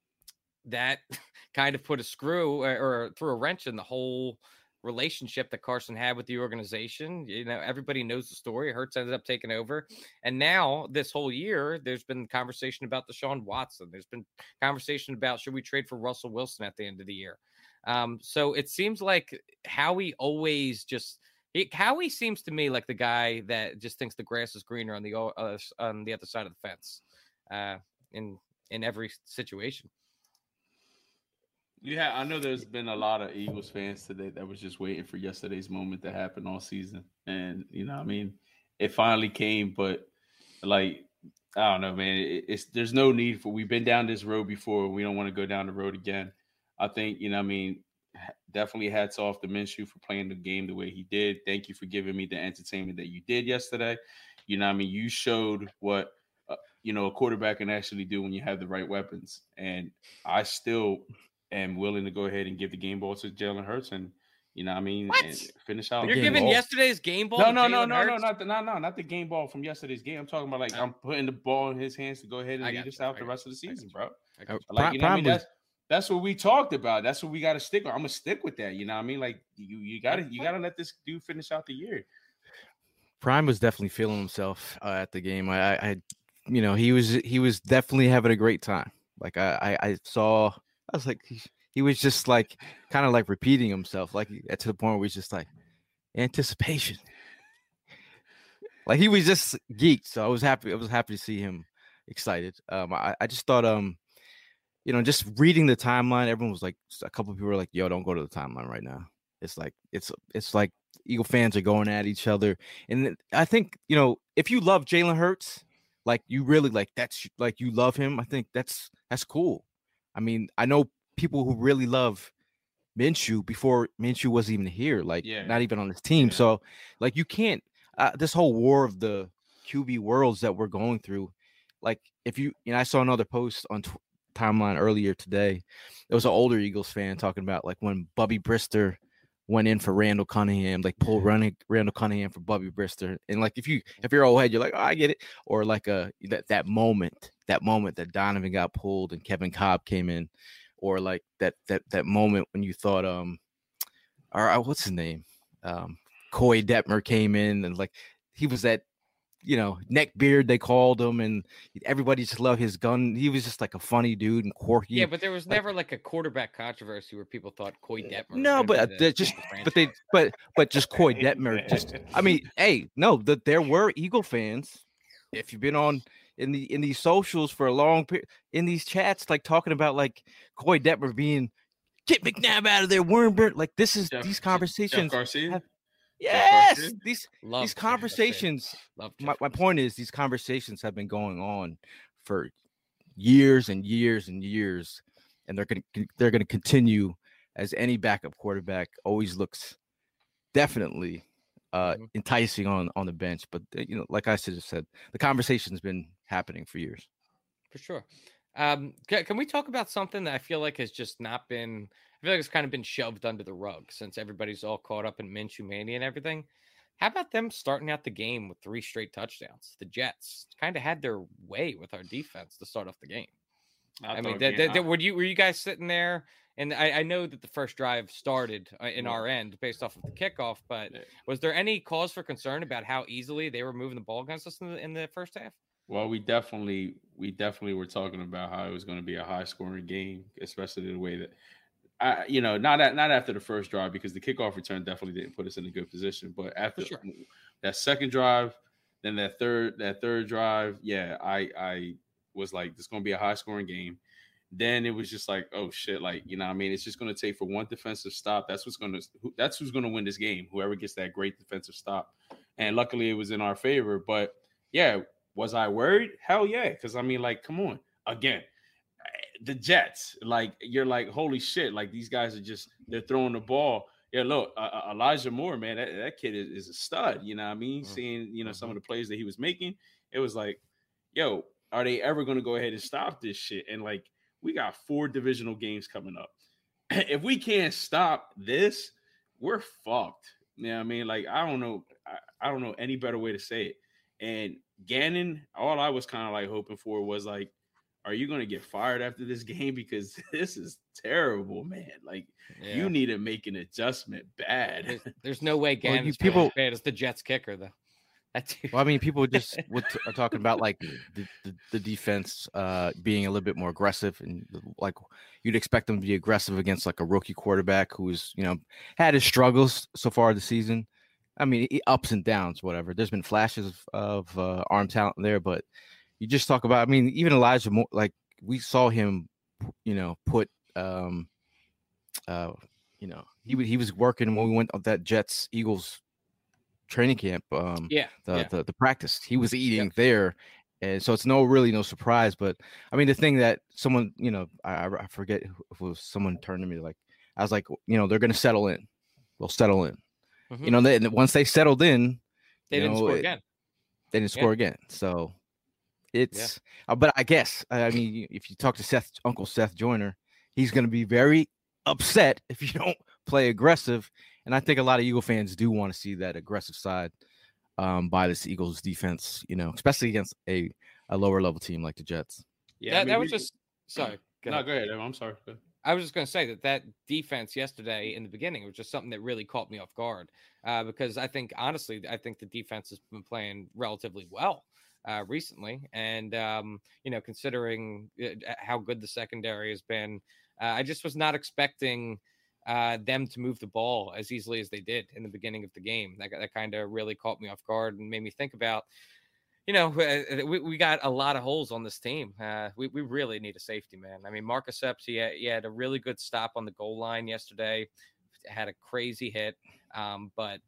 that kind of put a screw or, or threw a wrench in the whole relationship that Carson had with the organization. You know, everybody knows the story. Hurts ended up taking over. And now this whole year, there's been conversation about Deshaun Watson. There's been conversation about, should we trade for Russell Wilson at the end of the year? Um, so it seems like Howie always just he, Howie seems to me like the guy that just thinks the grass is greener on the uh, on the other side of the fence, uh, in in every situation. Yeah, I know there's been a lot of Eagles fans today that was just waiting for yesterday's moment to happen all season. And, you know, I mean, it finally came, but like, I don't know, man, it, it's, there's no need for, we've been down this road before. We don't want to go down the road again. I think, you know, I mean, definitely hats off to Minshew for playing the game the way he did. Thank you for giving me the entertainment that you did yesterday. You know, I mean, you showed what, uh, you know, a quarterback can actually do when you have the right weapons. And I still am willing to go ahead and give the game ball to Jalen Hurts and, you know what I mean, What? and finish out. You're game giving ball. yesterday's game ball? No, to no, no, Jalen no, no, Hurts? not the, no, no, not the game ball from yesterday's game. I'm talking about like Oh. I'm putting the ball in his hands to go ahead and I lead got us you. out I the got rest of the you. I season, got bro. I got you. Like, you know what I mean? Prime was- That's that's what we talked about. That's what we got to stick on. I'm gonna stick with that. You know what I mean? Like you, you gotta, you gotta let this dude finish out the year. Prime was definitely feeling himself uh, at the game. I, I, you know, he was he was definitely having a great time. Like I, I, I saw, I was like, he, he was just like kind of like repeating himself, like to the point where he's just like anticipation. Like he was just geeked. So I was happy. I was happy to see him excited. Um, I, I just thought, um, you know, just reading the timeline, everyone was like, a couple of people were like, "Yo, don't go to the timeline right now." It's like it's it's like Eagle fans are going at each other, and I think, you know, if you love Jalen Hurts, like you really like that's like you love him, I think that's that's cool. I mean, I know people who really love Minshew before Minshew was even here, like Yeah. not even on this team. Yeah. So like you can't uh, this whole war of the Q B worlds that we're going through. Like if you, you know, I saw another post on t- timeline earlier today. It was an older Eagles fan talking about like when Bubby Brister went in for Randall Cunningham, like pull running Randall Cunningham for Bubby Brister. And like if you if you're old head, you're like, oh, I get it. Or like a that that moment, that moment that Donovan got pulled and Kevin Cobb came in, or like that that that moment when you thought um or what's his name? Um Coy Detmer came in and like he was that, you know, neck beard they called him, and everybody just loved his gun. He was just like a funny dude and quirky. Yeah, but there was like, never like a quarterback controversy where people thought Coy Detmer. was no, gonna but be uh, the- they're just the but they franchise. but but just Coy Detmer. Just I mean, hey, no, that there were Eagle fans. If you've been on in the in these socials for a long period, in these chats, like talking about like Coy Detmer being get McNabb out of there, Wormbert. Like this is Jeff- these Jeff conversations. Garcia. have- Jeff yes, Garcia? these Love these Jeff Garcia. conversations. Love My, Jeff my Garcia. point is these conversations have been going on for years and years and years, and they're gonna they're gonna continue as any backup quarterback always looks definitely uh Mhm. enticing on on the bench. But uh, you know, like I should have said, the conversation's been happening for years. For sure. Um, can, can we talk about something that I feel like has just not been? I feel like it's kind of been shoved under the rug since everybody's all caught up in Minshew mania and everything. How about them starting out the game with three straight touchdowns? The Jets kind of had their way with our defense to start off the game. I, mean, thought that, Gan- that, that- were you were you guys sitting there? And I, I know that the first drive started uh, in Well- our end based off of the kickoff, but Yeah. was there any cause for concern about how easily they were moving the ball against us in the, in the first half? Well, we definitely we definitely were talking about how it was going to be a high scoring game, especially the way that I, you know, not at, not after the first drive, because the kickoff return definitely didn't put us in a good position. But after sure. that second drive, then that third that third drive, yeah, I I was like, this is going to be a high scoring game. Then it was just like, oh shit, like, you know what I mean? It's just going to take for one defensive stop. That's what's going to that's who's going to win this game. Whoever gets that great defensive stop. And luckily it was in our favor. But yeah, was I worried? Hell yeah. Because I mean, like, come on. Again, the Jets, like, you're like, holy shit, like these guys are just they're throwing the ball. Yeah, look, uh, Elijah Moore, man, that, that kid is, is a stud. You know what I mean? Mm-hmm. Seeing, you know, some of the plays that he was making, it was like, yo, are they ever going to go ahead and stop this shit? And like, we got four divisional games coming up. If we can't stop this, we're fucked. You know what I mean? Like, I don't know. I, I don't know any better way to say it. And Gannon, all I was kind of like hoping for was like, are you going to get fired after this game? Because this is terrible, man. Like, Yeah. you need to make an adjustment bad. There's, there's no way Well, you Gannon's people- as bad as the Jets kicker, though. That's Well, I mean, people just would t- are talking about like the, the, the defense uh, being a little bit more aggressive, and like you'd expect them to be aggressive against like a rookie quarterback who's you know had his struggles so far this season. I mean, he- ups and downs, whatever. There's been flashes of, of uh, arm talent there, but you just talk about. I mean, even Elijah Moore, like we saw him, you know, put, um, uh, you know, he wa- he was working when we went on that Jets Eagles training camp, um, yeah, the, yeah. the the practice. He was eating Yep. there, and so it's no really no surprise. But I mean, the thing that someone, you know, I, I forget if it was someone turned to me like, I was like, you know, they're gonna settle in. They'll settle in. Mhm. You know, they, and once they settled in, They you didn't know, score it- again. they didn't Yeah. score again. So it's, uh, but I guess I mean, if you talk to Seth, Uncle Seth Joyner, he's gonna be very upset if you don't play aggressive. And I think a lot of Eagle fans do want to see that aggressive side um, by this Eagles defense, you know, especially against a, a lower level team like the Jets. Yeah, that, I mean, that was we- just sorry. Go No, ahead. go ahead. Evan, I'm sorry. Go ahead. I was just going to say that that defense yesterday in the beginning was just something that really caught me off guard uh, because I think, honestly, I think the defense has been playing relatively well uh, recently. And, um, you know, considering uh, how good the secondary has been, uh, I just was not expecting uh, them to move the ball as easily as they did in the beginning of the game. That, that kind of really caught me off guard and made me think about, you know, uh, we, we got a lot of holes on this team. Uh, we, we really need a safety, man. I mean, Marcus Epps, he had, he had a really good stop on the goal line yesterday, had a crazy hit, um, but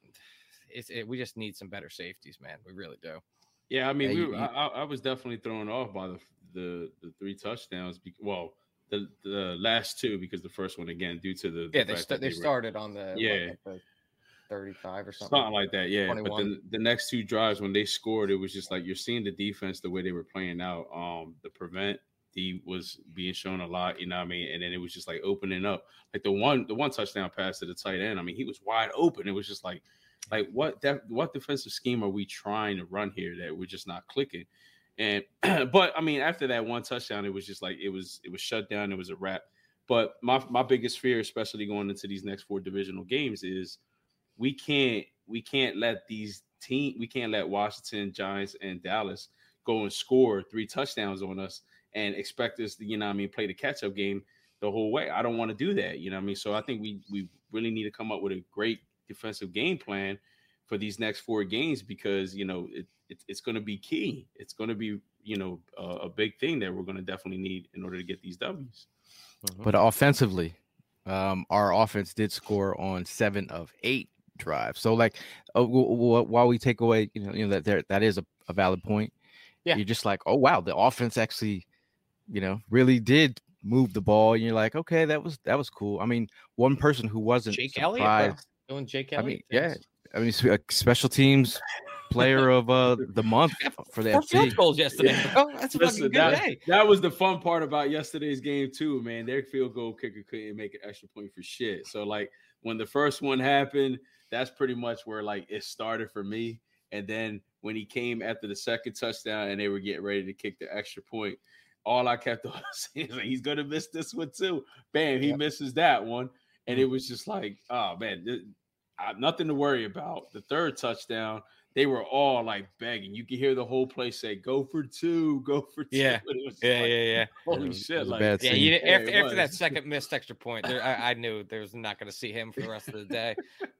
it's, it, we just need some better safeties, man. We really do. Yeah, I mean, Yeah, we you- were, you- I, I was definitely thrown off by the the, the three touchdowns. Be, well, the the last two because the first one again due to the, the Yeah, they, fact st- that they were- started on the, Yeah. what, like the thirty-five or something. something like that. Yeah, but twenty-one. then the next two drives when they scored, it was just like you're seeing the defense the way they were playing out. Um, the prevent D was being shown a lot, you know what I mean, and then it was just like opening up. Like the one the one touchdown pass to the tight end. I mean, he was wide open. It was just like. Like what that what defensive scheme are we trying to run here that we're just not clicking? And but I mean, after that one touchdown, it was just like it was it was shut down. It was a wrap. But my my biggest fear, especially going into these next four divisional games, is we can't we can't let these team we can't let Washington, Giants, and Dallas go and score three touchdowns on us and expect us to, you know what I mean, play the catch up game the whole way. I don't want to do that, you know what I mean? So I think we we really need to come up with a great defensive game plan for these next four games because you know it, it it's going to be key. It's going to be you know a, a big thing that we're going to definitely need in order to get these W's. But offensively, um, our offense did score on seven of eight drives. So, like, uh, w- w- while we take away, you know, you know that there that is a, a valid point. Yeah. You're just like, oh wow, the offense actually, you know, really did move the ball. And you're like, okay, that was that was cool. I mean, one person who wasn't Jake surprised. Elliott, bro. Doing Jake I Elliott. mean, yeah. things. I mean, sp- uh, special teams player of uh the month for the Four F C. field goals yesterday, bro. That's a Listen, fucking good that, day. that was the fun part about yesterday's game too, man. Their field goal kicker couldn't make an extra point for shit. So like when the first one happened, that's pretty much where like it started for me. And then when he came after the second touchdown and they were getting ready to kick the extra point, all I kept on saying is like, he's gonna miss this one too. Bam, he Yep. misses that one, and it was just like, oh man, th- I, nothing to worry about. The third touchdown, they were all like begging. You could hear the whole place say, "Go for two, go for two." Yeah. And it was just Yeah, like, yeah, yeah. holy It was- it shit! was a Like, bad Yeah, scene. you, Yeah, after, it after that was. second missed extra point, there, I, I knew there was not going to see him for the rest of the day.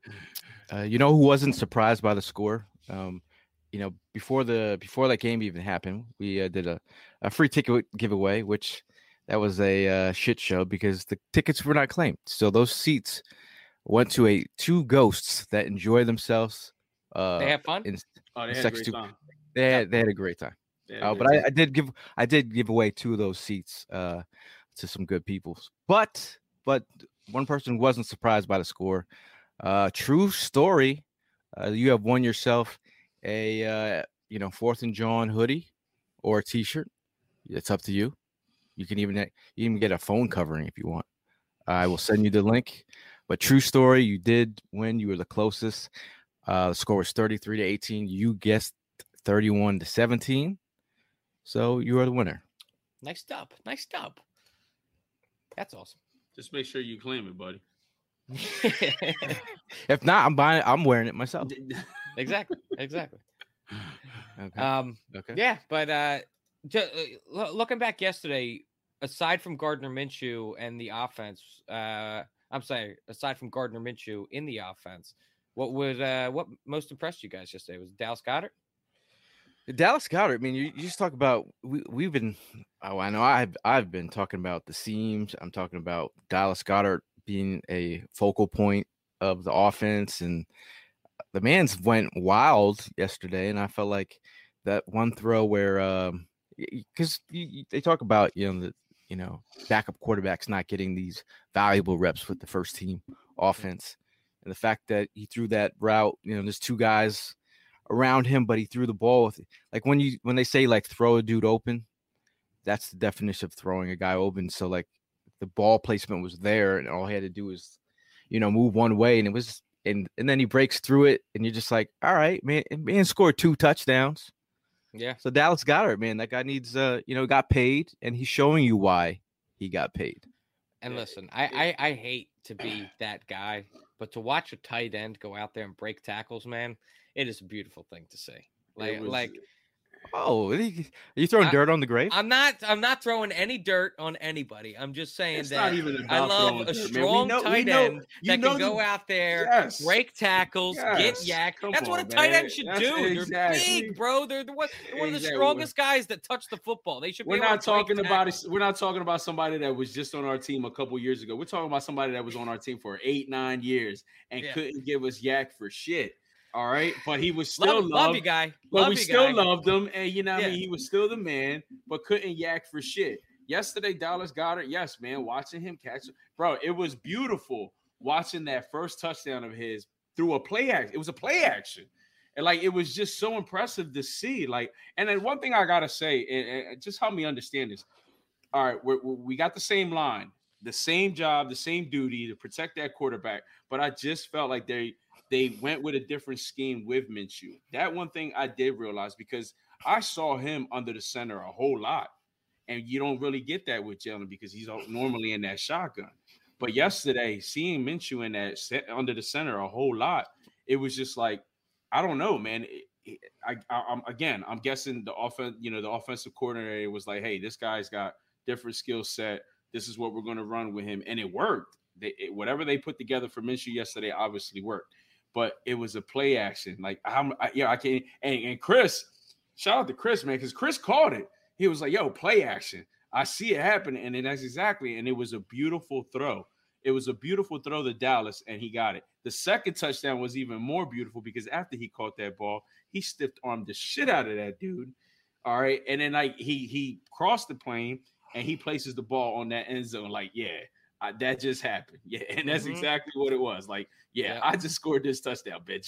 Uh, you know who wasn't surprised by the score? Um, you know, before the before that game even happened, we uh, did a, a free ticket giveaway, which that was a uh, shit show because the tickets were not claimed. So those seats went to a two ghosts that enjoy themselves. Uh, They have fun. in, oh, they in had a sex great two- time. they had, they had a great time. They had a Uh, great but I, time. I did give I did give away two of those seats uh, to some good people. But but one person wasn't surprised by the score. Uh, true story. Uh, you have won yourself a uh, you know Fourth and John hoodie or a T-shirt. It's up to you. You can even you even get a phone covering if you want. I will send you the link. But true story, you did win. You were the closest. Uh, the score was thirty-three to eighteen. You guessed thirty-one to seventeen. So you are the winner. Nice stop. Nice stop. That's awesome. Just make sure you claim it, buddy. If not, I'm buying. I'm wearing it myself. exactly. Exactly. Okay. Um, okay. yeah, but uh, just, uh, looking back yesterday, aside from Gardner Minshew and the offense, uh, I'm sorry, aside from Gardner Minshew in the offense, what would uh, what most impressed you guys yesterday? Was it Dallas Goedert? Dallas Goedert. I mean, you, you just talk about we we've been. Oh, I know. I've I've been talking about the seams. I'm talking about Dallas Goedert being a focal point of the offense, and the man's went wild yesterday. And I felt like that one throw where, um, because they talk about you know the you know backup quarterbacks not getting these valuable reps with the first team offense, and the fact that he threw that route. You know, there's two guys around him, but he threw the ball with, like when you when they say like throw a dude open, that's the definition of throwing a guy open. So like the ball placement was there, and all he had to do was, you know, move one way, and it was and and then he breaks through it, and you're just like, all right, man, man scored two touchdowns. Yeah. So Dallas Goedert, man, that guy needs uh, you know, got paid, and he's showing you why he got paid. And listen, I, I I hate to be that guy, but to watch a tight end go out there and break tackles, man, it is a beautiful thing to see. Like, was, like, oh, are you throwing I, dirt on the grave? I'm not. I'm not throwing any dirt on anybody. I'm just saying it's that not even I love a dirt, strong know, tight know, end that can go the, out there, yes, break tackles, yes, get yak. That's on, what a tight man. end should That's do. exactly. They're big, bro. They're, they're one, they're one of the exactly. strongest guys that touch the football. They should. Be we're able not to break talking about tackles. it. We're not talking about somebody that was just on our team a couple years ago. We're talking about somebody that was on our team for eight, nine years and yeah. couldn't give us yak for shit. All right, but he was still love, loved. love you, guy. But love we you, still guy. loved him, and you know, what yeah. I mean, he was still the man, but couldn't yak for shit. Yesterday, Dallas Goedert, yes, man, watching him catch, bro, it was beautiful watching that first touchdown of his through a play action. It was a play action, and like it was just so impressive to see. Like, and then one thing I gotta say, and, and just help me understand this. All right, we're, we got the same line, the same job, the same duty to protect that quarterback, but I just felt like they. They went with a different scheme with Minshew. That one thing I did realize because I saw him under the center a whole lot. And you don't really get that with Jalen because he's normally in that shotgun. But yesterday, seeing Minshew in that set, under the center a whole lot, it was just like, I don't know, man. It, it, I, I, I'm again, I'm guessing the offense, you know, the offensive coordinator was like, hey, this guy's got different skill set. This is what we're going to run with him. And it worked. They, it, whatever they put together for Minshew yesterday obviously worked. But it was a play action. Like, I'm, I, yeah, I can't. And, and Chris, shout out to Chris, man, because Chris called it. He was like, yo, play action. I see it happening. And that's exactly. And it was a beautiful throw. It was a beautiful throw to Dallas, and he got it. The second touchdown was even more beautiful because after he caught that ball, he stiff armed the shit out of that dude. All right. And then, like, he he crossed the plane, and he places the ball on that end zone. Like, yeah. Uh, that just happened. Yeah, and that's mm-hmm. exactly what it was. Like, yeah, yeah, I just scored this touchdown, bitch.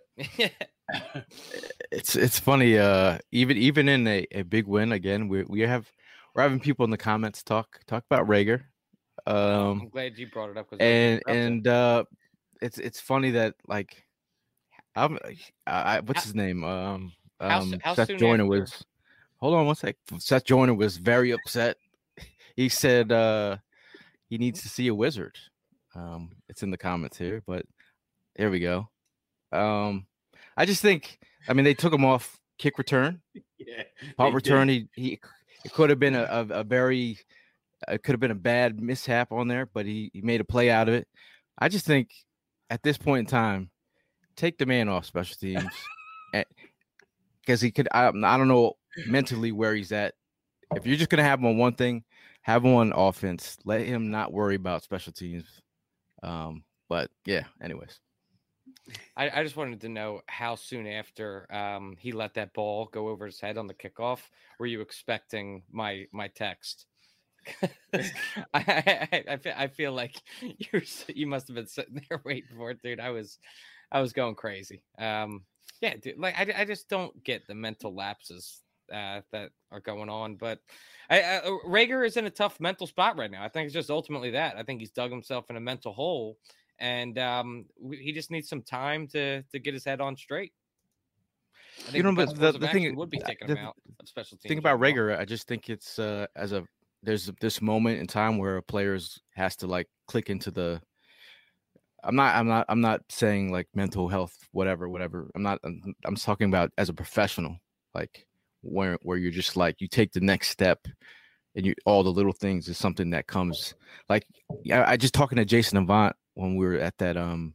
it's it's funny. Uh, even even in a, a big win, again, we we have we're having people in the comments talk talk about Reagor. Um, I'm glad you brought it up. And and uh, it's it's funny that like, I'm I, what's his name? Um, um how, how Seth Joyner after? was. Hold on one sec. Seth Joyner was very upset. He said. Uh, He needs to see a wizard. Um, it's in the comments here, but here we go. Um, I just think, I mean, they took him off kick return, yeah, punt return. He he, it could have been a, a, a very, it could have been a bad mishap on there, but he, he made a play out of it. I just think at this point in time, take the man off special teams, because he could. I, I don't know mentally where he's at. If you're just gonna have him on one thing. Have him on offense. Let him not worry about special teams. Um, but yeah, anyways. I, I just wanted to know how soon after um, he let that ball go over his head on the kickoff were you expecting my my text? I, I, I, feel, I feel like you you must have been sitting there waiting for it, dude. I was I was going crazy. Um, yeah, dude. Like I, I just don't get the mental lapses uh, that are going on, but. I, I, Reagor is in a tough mental spot right now. I think it's just ultimately that. I think he's dug himself in a mental hole, and um, he just needs some time to to get his head on straight. I think you know, the but the, the thing would be taking the, him out of special teams. Think about right Reagor. I just think it's uh, as a there's this moment in time where a player has to like click into the. I'm not. I'm not. I'm not saying like mental health, whatever, whatever. I'm not. I'm, I'm talking about as a professional. like where where you're just like you take the next step, and you all the little things is something that comes. Like I, I just talking to Jason Avant when we were at that um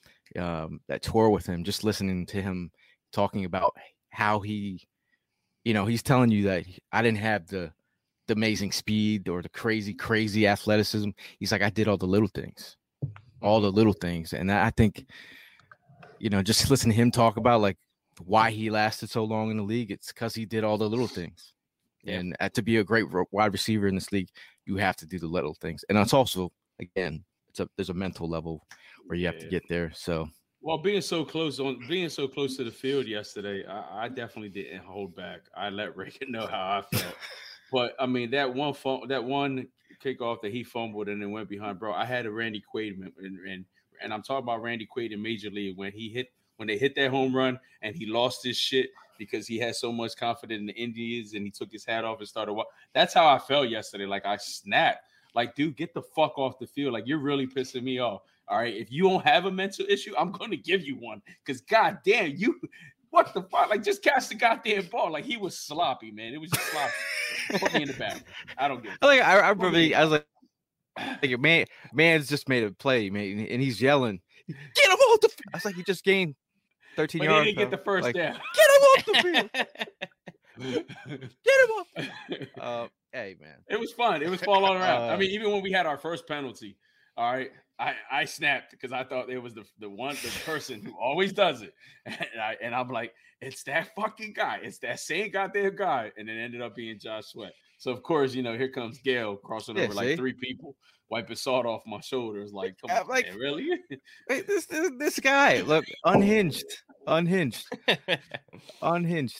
um that tour with him, just listening to him talking about how he, you know, he's telling you that I didn't have the the amazing speed or the crazy, crazy athleticism. He's like, I did all the little things, all the little things. And I think, you know, just listen to him talk about like why he lasted so long in the league. It's because he did all the little things. Yeah. And uh, to be a great wide receiver in this league, you have to do the little things. And it's also, again, it's a, there's a mental level where you have yeah. to get there. So, well, being so close on being so close to the field yesterday, I, I definitely didn't hold back. I let Reagan know how I felt. But I mean, that one fum- that one kickoff that he fumbled and then went behind, bro. I had a Randy Quaid, and and, and I'm talking about Randy Quaid in Major League when he hit when they hit that home run and he lost his shit because he had so much confidence in the Indians and he took his hat off and started walking. That's how I felt yesterday. Like I snapped. Like, dude, get the fuck off the field. Like you're really pissing me off. All right, if you don't have a mental issue, I'm going to give you one. Because goddamn, you. What the fuck? Like, just catch the goddamn ball. Like, he was sloppy, man. It was just sloppy. Put me in the back. I don't get it. Like, I, I remember, I was like, like, man, man's just made a play, man, and he's yelling, get him off the field. I was like, he just gained thirteen but yards. He didn't get the first like, down. Get him off the field. Get him off. Uh, hey, man. It was fun. It was fall all around. Uh, I mean, even when we had our first penalty, all right, I, I snapped because I thought it was the the one the person who always does it, and I and I'm like, it's that fucking guy, it's that same goddamn guy, and it ended up being Josh Sweat. So of course, you know, here comes Gail crossing yeah, over see? like three people, wiping salt off my shoulders, like, come on, like, man, really? Wait, this, this this guy, look, unhinged, unhinged, unhinged.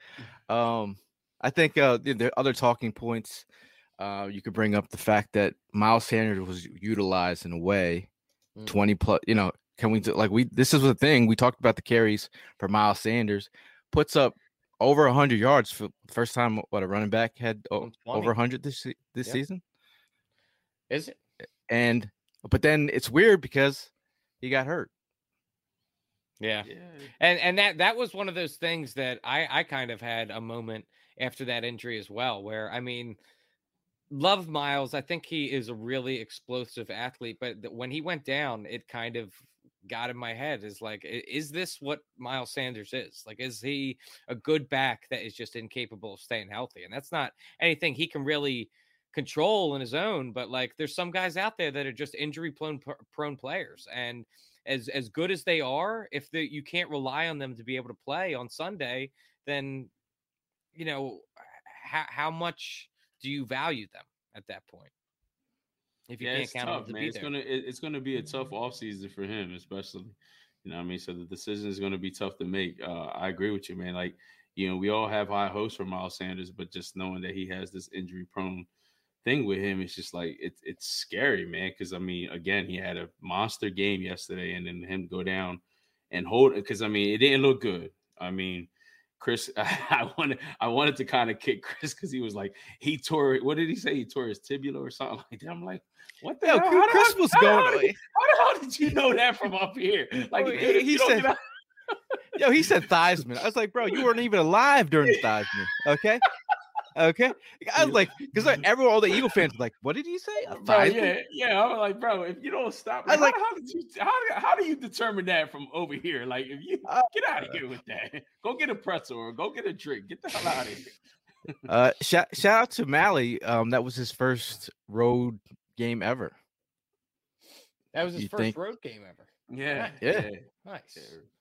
Um, I think uh, the other talking points. Uh, you could bring up the fact that Miles Sanders was utilized in a way, mm. twenty plus. You know, can we do, like we? This is the thing we talked about the carries for Miles Sanders, puts up over a hundred yards for the first time. What a running back had oh, over a hundred this this yep. season. Is it? And but then it's weird because he got hurt. Yeah, yeah. and and that that was one of those things that I I kind of had a moment after that injury as well, where I mean. Love Miles. I think he is a really explosive athlete, but when he went down, it kind of got in my head is like, is this what Miles Sanders is? Like, is he a good back that is just incapable of staying healthy? And that's not anything he can really control in his own, but like there's some guys out there that are just injury prone, prone players. And as, as good as they are, if the, you can't rely on them to be able to play on Sunday, then, you know, how, how much do you value them at that point? If you yeah, can't count tough, on them to man. be it's there. gonna it, it's gonna be a tough offseason for him, especially. You know what I mean? So the decision is gonna be tough to make. Uh, I agree with you, man. Like, you know, we all have high hopes for Miles Sanders, but just knowing that he has this injury prone thing with him, it's just like it, it's scary, man. Because I mean, again, he had a monster game yesterday, and then him go down and hold it. Because I mean, it didn't look good. I mean. Chris, I wanted, I wanted to kind of kick Chris because he was like, he tore, what did he say? He tore his tibula or something like that. I'm like, what the Yo, hell? How Chris the, was how, going. How, how, how the hell did you know that from up here? Like, he, he, he said, yo, he said Theismann. I was like, bro, you weren't even alive during the Theismann. Okay. Okay, I was like, because like, everyone, all the Eagle fans, were like, what did he say? Bro, yeah, yeah. I was like, bro, if you don't stop, I was how, like, how did you, how, how do you determine that from over here? Like, if you uh, get out of here with that, go get a pretzel or go get a drink. Get the hell out of here. uh, shout shout out to Mally. Um, that was his first road game ever. That was his you first think? road game ever. Yeah, nice. yeah, yeah. nice.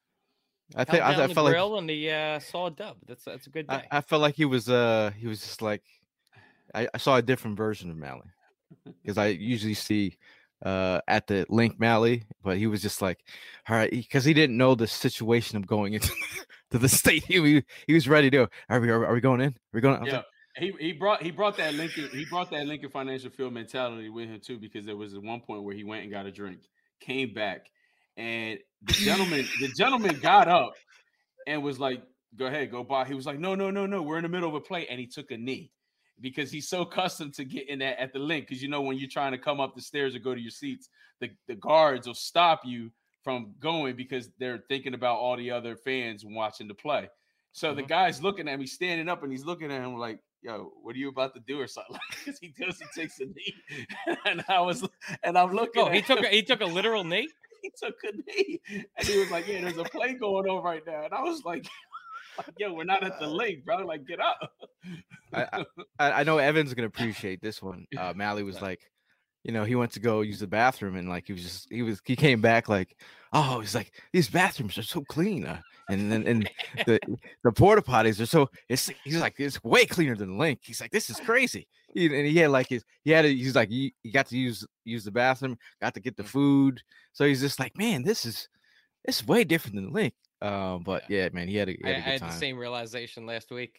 I think I, I the felt grill like and the uh, saw a dub. That's that's a good day. I, I felt like he was uh he was just like I, I saw a different version of Mally because I usually see uh at the Link Mally, but he was just like, all right, because he didn't know the situation of going into to the stadium. He, he was ready to go. Are we are we going in? Are we going? I was yeah. like, He he brought he brought that Lincoln he brought that Lincoln Financial Field mentality with him too, because there was at one point where he went and got a drink, came back, and the gentleman the gentleman got up and was like, "Go ahead, go by." He was like, "No, no, no, no, we're in the middle of a play," and he took a knee because he's so accustomed to getting that at the link. Because you know when you're trying to come up the stairs or go to your seats, the the guards will stop you from going because they're thinking about all the other fans watching the play. So Mhm. the guy's looking at me, standing up, and he's looking at him like, "Yo, what are you about to do?" or something. Because he goes and takes a knee, and I was, and I'm looking. Oh, at he took him. a, he took a literal knee. He took a knee, and he was like, "Yeah, there's a play going on right now," and I was like, "Yo, we're not at the lake, bro. Like, get up." I, I I know Evan's gonna appreciate this one. Uh, Mally was like, you know, he went to go use the bathroom, and like he was just he was he came back like, oh, he's like, these bathrooms are so clean, uh, and then and the the porta potties are so it's he's like it's way cleaner than the link. He's like, this is crazy. He, and he had like his he had to, he's like he, he got to use use the bathroom, got to get the food, so he's just like, man, this is this is way different than the link. Um, but yeah, man, he had a, he I, had I a good had time. the same realization last week.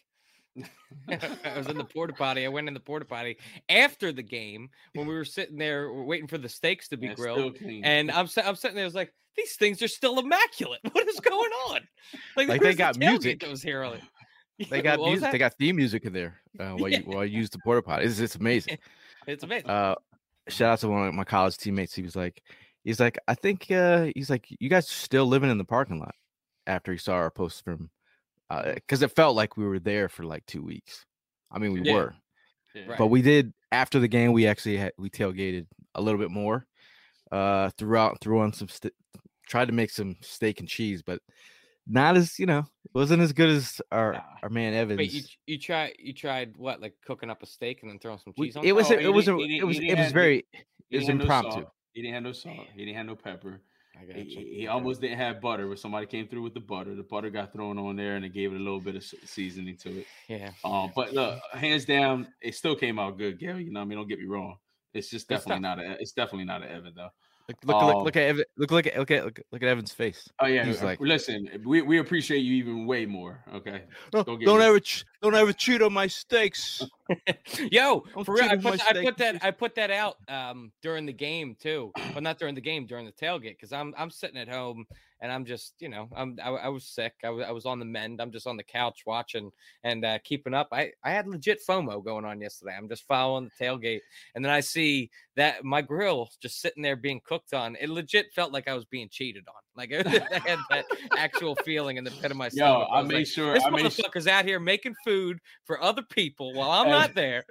I was in the porta potty. I went in the porta potty after the game when we were sitting there waiting for the steaks to be That's grilled. still clean. And I'm, si- I'm sitting there, I was like, these things are still immaculate. What is going on? Like, they where's the got tailgate music. that was here earlier. They got What was music. that? They got theme music in there uh, while you while you use the porta potty. It's, it's amazing. It's amazing. Uh, shout out to one of my college teammates. He was like, he's like, I think uh, he's like, you guys are still living in the parking lot after he saw our post from, because uh, it felt like we were there for like two weeks. I mean, we Yeah. were, Yeah. Right. but we did after the game. We actually had we tailgated a little bit more. Uh, throughout threw on some st- tried to make some steak and cheese, but not as you know, it wasn't as good as our Nah. our man Evans. Wait, you you tried you tried what, like cooking up a steak and then throwing some We- cheese on it top? was Oh, it he was didn't- a, he didn't- it was he it didn't was have- very He it was didn't have no impromptu. salt. He didn't have no salt. He didn't have no pepper. I got He, you. he- he almost didn't have butter, but somebody came through with the butter. The butter got thrown on there, and it gave it a little bit of s- seasoning to it. Yeah. Um, but look, hands down, it still came out good, Gary. You know, what I mean, don't get me wrong. It's just Good definitely stuff. not a. It's definitely not an Evan though. Look look Um, look, look at Evan, look look at look at look, look at Evan's face. Oh yeah, He's uh, like- listen, we, we appreciate you even way more. Okay, Don't, Don't get don't me- ever ch- don't ever cheat on my steaks. Yo, Don't for real, cheat I on put, my I steak, put that please. I put that out um during the game too. Well, not during the game, during the tailgate, because I'm I'm sitting at home and I'm just, you know, I'm I, I was sick. I was I was on the mend. I'm just on the couch watching and uh, keeping up. I I had legit FOMO going on yesterday. I'm just following the tailgate, and then I see that my grill just sitting there being cooked on. It legit felt like I was being cheated on. Like I had that actual feeling in the pit of my Yo, stomach. I was made like, sure- this I made su- motherfucker's out here making food for other people while I'm And- not there.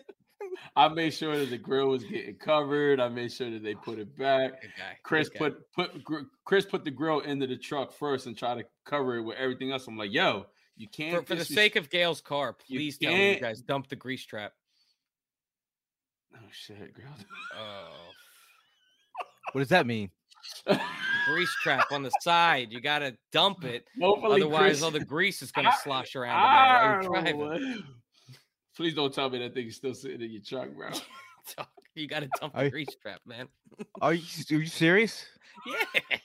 I made sure that the grill was getting covered. I made sure that they put it back. Good guy. Chris Good guy. put put gr- Chris put the grill into the truck first and try to cover it with everything else. I'm like, yo, you can't. for, for the disres- sake of Gail's car, You please tell me you can't- guys dump the grease trap. Oh shit, girl. Oh, What does that mean? grease trap on the side. You gotta dump it. Hopefully, Otherwise, Chris- all the grease is gonna I- slosh around in there while I you're don't know driving. what- Please don't tell me that thing is still sitting in your truck, bro. Dog, you gotta dump I- the grease trap, man. Are you are you serious? Yeah.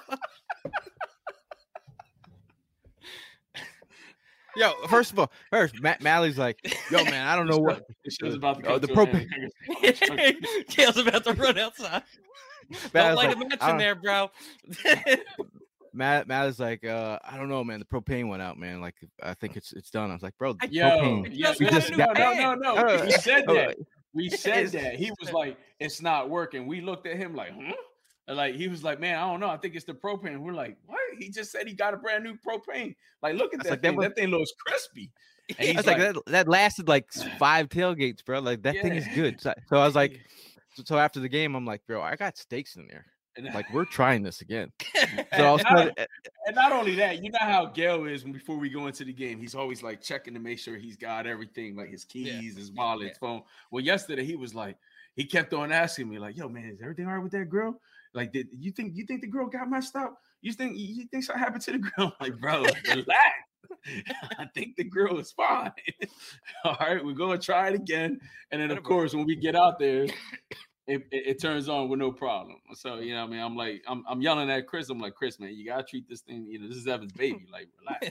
Yo, first of all, first Matt Mally's like, yo man, I don't know what This show's about to Oh, come the to an propane- end. Gail's about to run outside. Don't Mally's light like, a match I in don't- there, bro. Matt Matt is like, uh, I don't know, man. The propane went out, man. Like, I think it's it's done. I was like, bro, the Yo, propane. yeah, We no, just no, got- no, no, no, no. Uh, We said uh, that. We said it's- that. He was like, it's not working. We looked at him like, huh? And like he was like, man, I don't know. I think it's the propane. We're like, what? He just said he got a brand new propane. Like, look at That's that like, that thing. was- That thing looks crispy. And I he's was like, like, that, that lasted like five tailgates, bro. Like that thing is Yeah. good. So, so I was like, so, so after the game, I'm like, bro, I got steaks in there. and, Like, we're trying this again. and, So I was not, like, and not only that, you know how Gail is when before we go into the game, he's always like checking to make sure he's got everything, like his keys, Yeah. his wallet, Yeah. his phone. Well, yesterday he was like, he kept on asking me, like, yo, man, is everything all right with that grill? Like, did you think you think the grill got messed up? You think you think something happened to the grill? I'm like, bro, relax. I think the grill is fine. All right, we're gonna try it again. And then of course, when we get out there, it, it, it turns on with no problem. So you know, what I mean, I'm like, I'm I'm yelling at Chris. I'm like, Chris, man, you gotta treat this thing. You know, this is Evan's baby. Like, relax.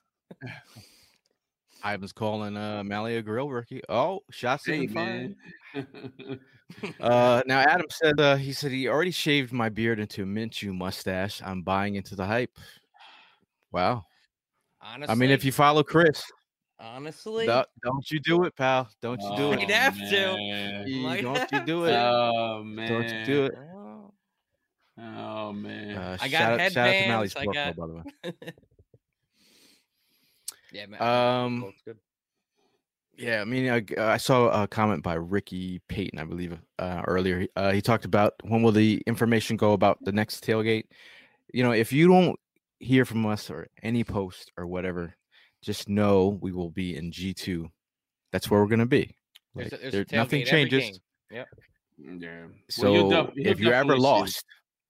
Ivan's calling uh Mally a grill rookie. Oh, shots Hey, in fire. man. Uh, now Adam said uh, he said he already shaved my beard into a Minshew mustache. I'm buying into the hype. Wow. Honestly, I mean, if you follow Chris, honestly, don't, don't you do it, pal. Don't you do Oh, it. You'd have to. man. You- Might don't you have do to. it. Oh man. Don't you do it. Oh, Oh man. Uh, I got shout, out- shout out to headbands, Mally's I Porco, got- by the way. Yeah, man. Um, Looks good. Yeah, I mean, I, I saw a comment by Ricky Payton, I believe, uh, earlier. Uh, he talked about when will the information go about the next tailgate. You know, if you don't hear from us or any post or whatever, just know we will be in G two. That's where we're going to be. Like, There's a, there's there, a tailgate nothing every changes. game. Yep. Yeah. So Well, you'll def- he'll if you're ever definitely see. lost,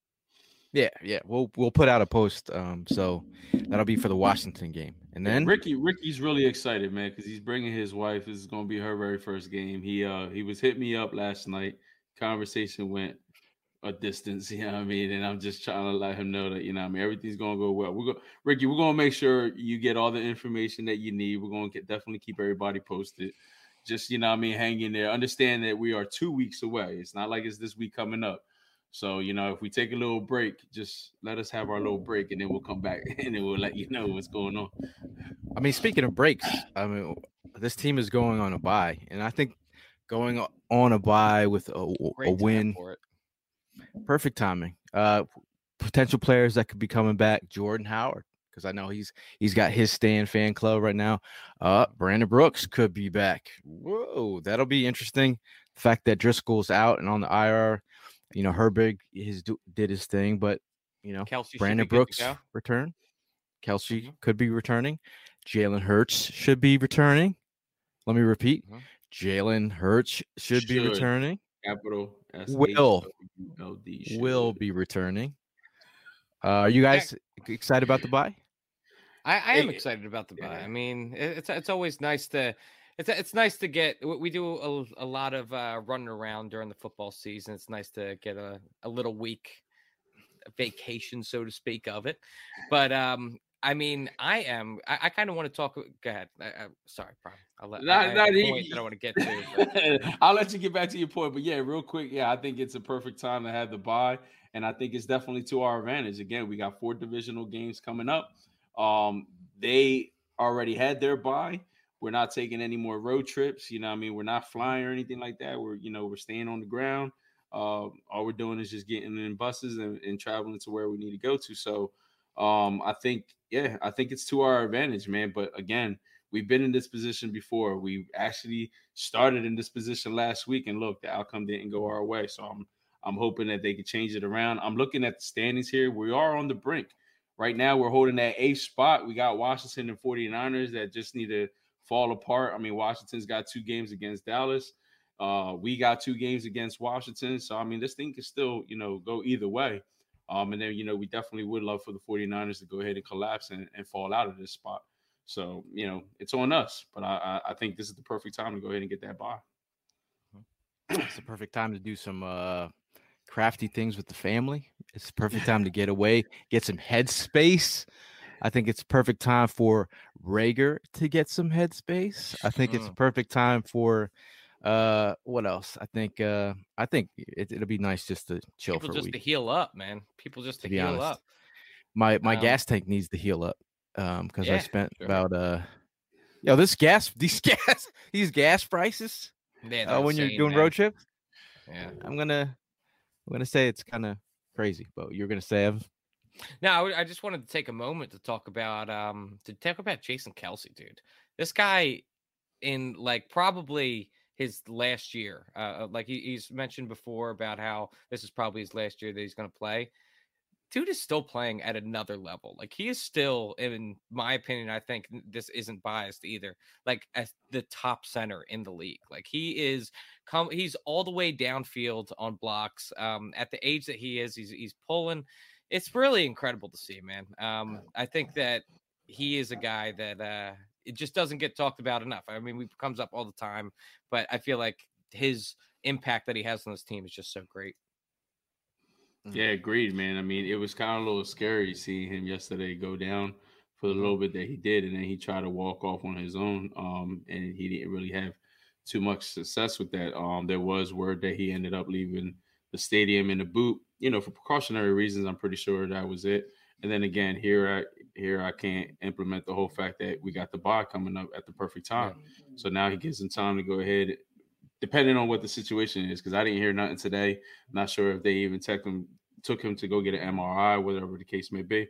yeah, yeah, we'll we'll put out a post. Um, so that'll be for the Washington game, and Yeah, then Ricky, Ricky's really excited, man, because he's bringing his wife. This is going to be her very first game. He uh he was hit me up last night. Conversation went a distance, you know what I mean, and I'm just trying to let him know that, you know what I mean, everything's going to go well. We're go, Ricky, we're going to make sure you get all the information that you need. We're going to get, definitely keep everybody posted. Just, you know what I mean, hang in there. Understand that we are two weeks away. It's not like it's this week coming up. So, you know, if we take a little break, just let us have our little break, and then we'll come back and then we'll let you know what's going on. I mean, speaking of breaks, I mean, this team is going on a bye, and I think going on a bye with a, a Great time win, for it. perfect timing. Uh, potential players that could be coming back: Jordan Howard, because I know he's he's got his Stan fan club right now. Uh, Brandon Brooks could be back. Whoa, that'll be interesting. The fact that Driscoll's out and on the I R, you know, Herbig his did his thing, but you know, Kelsey should Brandon be good to Brooks go. return. Kelsey Mhm. could be returning. Jalen Hurts should be returning. Let me repeat. Mhm. Jalen Hurts should, be Should. returning. Capital S H Will. W L D. should. Will be returning. Uh, are you guys excited about the bye? I, I am Hey, excited about the bye. yeah. I mean, it- it's it's always nice to it's it's nice to get. We do a, a lot of uh, running around during the football season. It's nice to get a, a little week vacation, so to speak, of it. But um, I mean, I am. I, I kind of want to talk. Go ahead. I, I, sorry, Brian. I'll let. Not- I, I have not a even- point that I want to get to. But I'll let you get back to your point, but yeah, real quick, yeah, I think it's a perfect time to have the bye, and I think it's definitely to our advantage. Again, we got four divisional games coming up. Um, they already had their bye. We're not taking any more road trips. You know what I mean? We're not flying or anything like that. We're, you know, we're staying on the ground. Uh, all we're doing is just getting in buses and, and traveling to where we need to go to. So um, I think, yeah, I think it's to our advantage, man. But again, we've been in this position before. We actually started in this position last week, and look, the outcome didn't go our way. So I'm I'm hoping that they could change it around. I'm looking at the standings here. We are on the brink. Right now, we're holding that eighth spot. We got Washington and 49ers that just need to fall apart. I mean, Washington's got two games against Dallas. Uh, we got two games against Washington. So, I mean, this thing can still, you know, go either way. Um, and then, you know, we definitely would love for the 49ers to go ahead and collapse and, and fall out of this spot. So, you know, it's on us. But I, I, I think this is the perfect time to go ahead and get that bye. It's the perfect time to do some uh, crafty things with the family. It's the perfect time to get away, get some headspace. I think it's perfect time for Rager to get some headspace. I think it's a Mm. perfect time for uh, what else? I think uh, I think it, it'll be nice just to chill people for a just to week. heal up, man. People just to, To be heal honest. up. My my Um, gas tank needs to heal up um because I Yeah, spent sure. about uh, yo this gas these gas these gas prices Man, uh, they're when you're insane, doing man. road trips. Yeah. I'm gonna I'm gonna say it's kind of crazy, but you're gonna say Ev? Now, I, I just wanted to take a moment to talk about um to talk about Jason Kelsey, dude. This guy in like probably his last year, uh, like he, he's mentioned before about how this is probably his last year that he's going to play. Dude is still playing at another level. Like he is still, in my opinion, I think this isn't biased either. Like as the top center in the league. Like he is, come, he's all the way downfield on blocks. Um, at the age that he is, he's he's pulling. It's really incredible to see, man. Um, I think that he is a guy that uh, it just doesn't get talked about enough. I mean, it comes up all the time, but I feel like his impact that he has on this team is just so great. Yeah, agreed, man. I mean, it was kind of a little scary seeing him yesterday go down for the little bit that he did, and then he tried to walk off on his own, um, and he didn't really have too much success with that. Um, there was word that he ended up leaving the stadium in a boot, you know, for precautionary reasons. I'm pretty sure that was it. And then again, here I here I can't implement the whole fact that we got the bye coming up at the perfect time. So now he gives him time to go ahead, depending on what the situation is, because I didn't hear nothing today. Not sure if they even took him, took him to go get an M R I, whatever the case may be.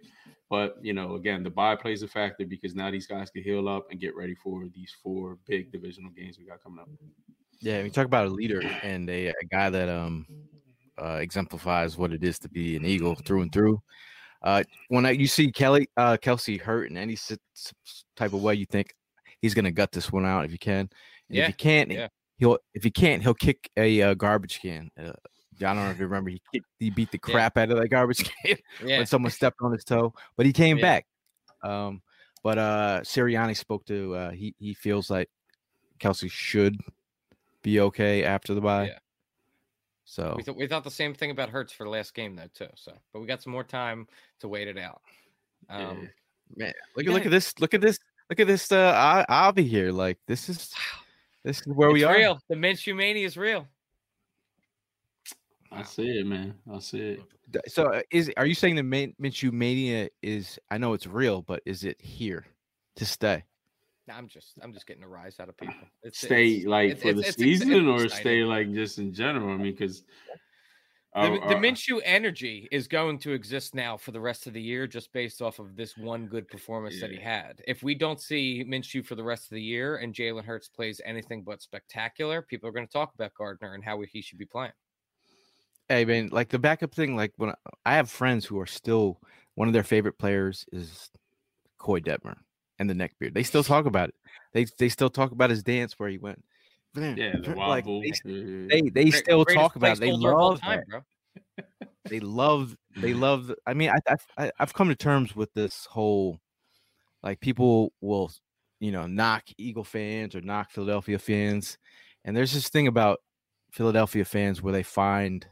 But, you know, again, the bye plays a factor because now these guys can heal up and get ready for these four big divisional games we got coming up. Yeah, we talk about a leader and a, a guy that um uh, exemplifies what it is to be an Eagle through and through. Uh, when I, you see Kelly uh, Kelsey hurt in any type of way, you think he's going to gut this one out if you can. And yeah, if you can't, yeah. he'll if he can't, he'll kick a uh, garbage can. Uh, I don't know if you remember, he kicked, he beat the crap yeah. out of that garbage can yeah. when someone stepped on his toe, but he came yeah. back. Um, but uh, Sirianni spoke to uh, he he feels like Kelsey should be okay after the bye. Yeah. So we, th- we thought the same thing about Hurts for the last game though too. So, but we got some more time to wait it out. Um, yeah. Man, look at look at this, look at this, look at this. Uh, I, I'll be here. Like this is this is where it's we are. Real. The Minshew mania is real. I see it, man. I see it. So, is are you saying the Min- Minshew mania is? I know it's real, but is it here to stay? I'm just, I'm just getting a rise out of people. It's, stay it's, like it's, for it's, the it's, season, it's or exciting. stay like just in general. I mean, because the, the Minshew energy is going to exist now for the rest of the year, just based off of this one good performance yeah. that he had. If we don't see Minshew for the rest of the year and Jalen Hurts plays anything but spectacular, people are going to talk about Gardner and how he should be playing. Hey, man, like the backup thing, like when I, I have friends who are still one of their favorite players is Coy Detmer and the neckbeard. They still talk about it. They they still talk about his dance where he went. Yeah, the like wobble. they they, they Great, still talk about it. They love time, that. Bro. They love they love. I mean, I, I I've come to terms with this whole, like people will, you know, knock Eagle fans or knock Philadelphia fans, and there's this thing about Philadelphia fans where they find,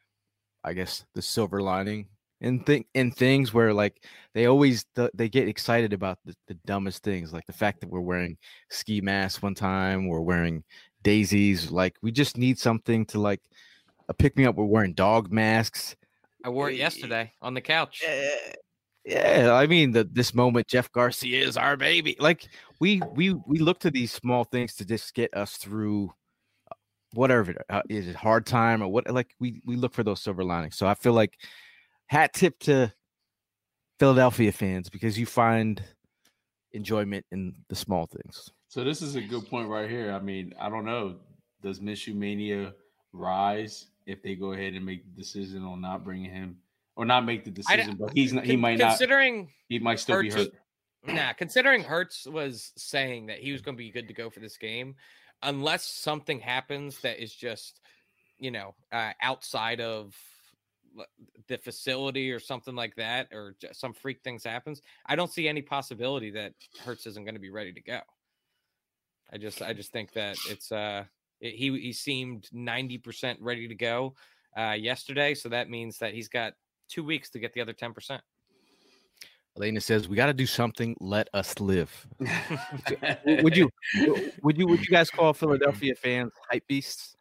I guess, the silver lining and think in things where like they always th- they get excited about the, the dumbest things, like the fact that we're wearing ski masks one time, we're wearing daisies. Like we just need something to like a pick me up. We're wearing dog masks. I wore it yesterday on the couch. Yeah, yeah. I mean, the this moment, Jeff Garcia is our baby. Like we we we look to these small things to just get us through. Whatever uh, is it hard time or what, like we we look for those silver linings. So I feel like hat tip to Philadelphia fans because you find enjoyment in the small things. So this is a good point right here. I mean, I don't know. Does Minshew mania rise if they go ahead and make the decision on not bringing him or not make the decision? But he's not. He might not. Considering he might still Hurts, be hurt. Nah, considering Hurts was saying that he was going to be good to go for this game. Unless something happens that is just, you know, uh, outside of the facility or something like that, or just some freak things happens, I don't see any possibility that Hurts isn't going to be ready to go. I just, I just think that it's, uh, it, he he seemed ninety percent ready to go uh, yesterday, so that means that he's got two weeks to get the other ten percent. Elena says we got to do something. Let us live. would you? Would you? Would you guys call Philadelphia fans hype beasts?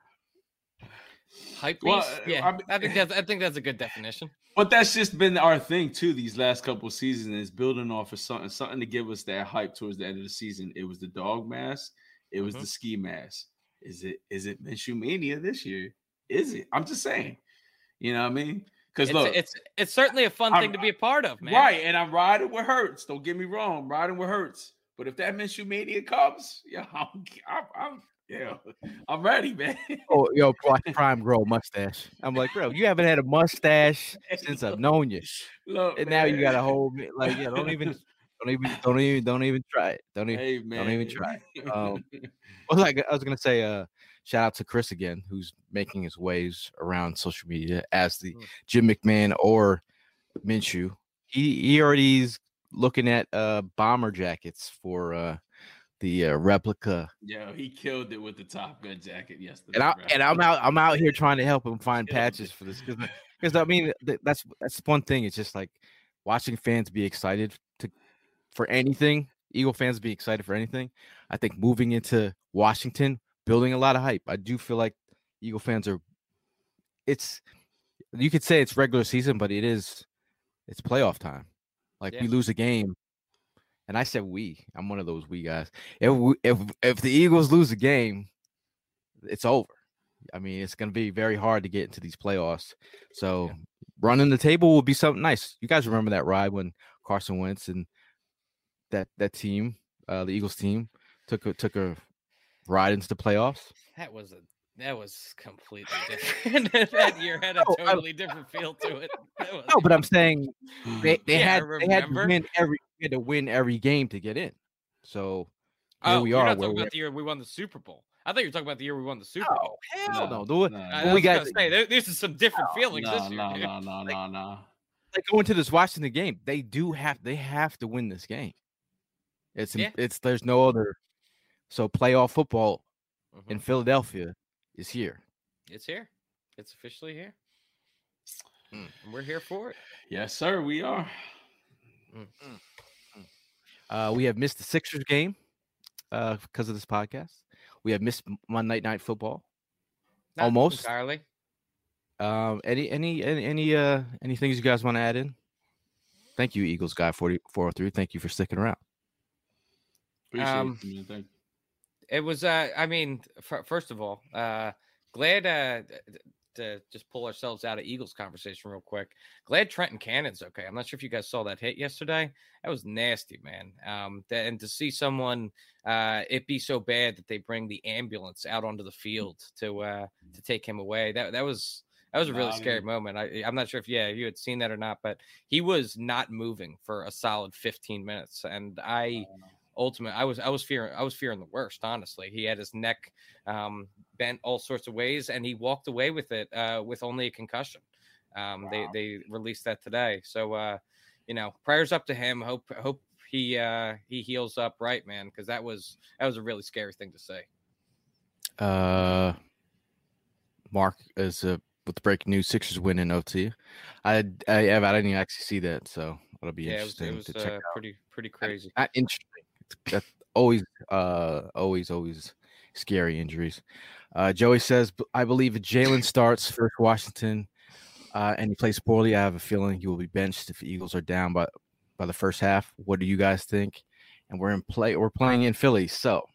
Hype beasts? Well, yeah, I, mean, I think that's. I think that's a good definition. But that's just been our thing too. These last couple of seasons is building off of something, something to give us that hype towards the end of the season. It was the dog mask. It was mm-hmm. the ski mask. Is it? Is it Minshew mania this year? Is it? I'm just saying. You know what I mean? Because look, it's it's certainly a fun I'm, thing to be a part of, man. Right, and I'm riding with Hurts. Don't get me wrong, I'm riding with Hurts. But if that Minshew mania comes, yeah, I'm, I'm, I'm yeah, I'm ready, man. Oh, yo, Prime grow mustache. I'm like, bro, you haven't had a mustache since I've known you, look, and man. now you got to hold me. Like, yeah, don't even, don't even, don't even, don't even try it. Don't even, hey, man. don't even try it. Um, I was like, I was gonna say, uh. Shout out to Chris again, who's making his ways around social media as the Jim McMahon or Minshew. He he already's looking at uh, bomber jackets for uh, the uh, replica. Yeah, he killed it with the Top Gun jacket yesterday. And I right? and I'm out I'm out here trying to help him find patches for this because because I mean that's that's one thing. It's just like watching fans be excited to for anything. Eagle fans be excited for anything. I think moving into Washington. Building a lot of hype. I do feel like Eagle fans are. It's you could say it's regular season, but it is. It's playoff time. Like yeah. we lose a game, and I said we. I'm one of those we guys. If we, if if the Eagles lose a game, it's over. I mean, it's going to be very hard to get into these playoffs. So yeah. running the table will be something nice. You guys remember that ride when Carson Wentz and that that team, uh, the Eagles team, took a took a ride into the playoffs. That was a that was completely different. That year had a totally different feel to it. Was, no, but I'm saying they, they yeah, had they had to win every they had to win every game to get in. So here oh, we you're are. not talking about the year we won the Super Bowl. I thought you were talking about the year we won the Super no, Bowl. Hell no, no, no. no. I, we got got to say there, there's some different no, feelings No, this year. no, dude. no, no, no, no. Like going to this Washington game, they do have they have to win this game. It's Yeah. it's there's no other. So playoff football Mhm. in Philadelphia is here. It's here. It's officially here. Mm. And we're here for it. Yes, sir. We are. Mm. Uh, we have missed the Sixers game uh, because of this podcast. We have missed Monday Night Football. Not Almost. entirely. Um, any any any any uh any things you guys want to add in? Thank you, Eagles guy forty four oh three. Thank you for sticking around. Appreciate Um, it, man. Thank you. It was, uh, I mean, f- first of all, uh, glad uh, to just pull ourselves out of Eagles conversation real quick. Glad Trenton Cannon's okay. I'm not sure if you guys saw that hit yesterday. That was nasty, man. Um, th- and to see someone uh, it be so bad that they bring the ambulance out onto the field to uh, to take him away. That that was that was a really Nah, scary man. moment. I, I'm not sure if yeah you had seen that or not, but he was not moving for a solid fifteen minutes, and I. Ultimate, I was I was fearing I was fearing the worst. Honestly, he had his neck um, bent all sorts of ways, and he walked away with it uh, with only a concussion. Um, wow. They they released that today, so uh, you know, prayers up to him. Hope hope he uh, he heals up right, man, because that was that was a really scary thing to say. Uh, Mark is uh, with the breaking news: Sixers win in O T. I I, I didn't actually see that, so it'll be yeah, interesting it was, it to was check uh, out. pretty pretty crazy. Not interesting. That's always, uh, always, always scary injuries. Uh, Joey says, I believe if Jalen starts for Washington uh, and he plays poorly, I have a feeling he will be benched if the Eagles are down by, by the first half. What do you guys think? And we're in play. We're playing in Philly, so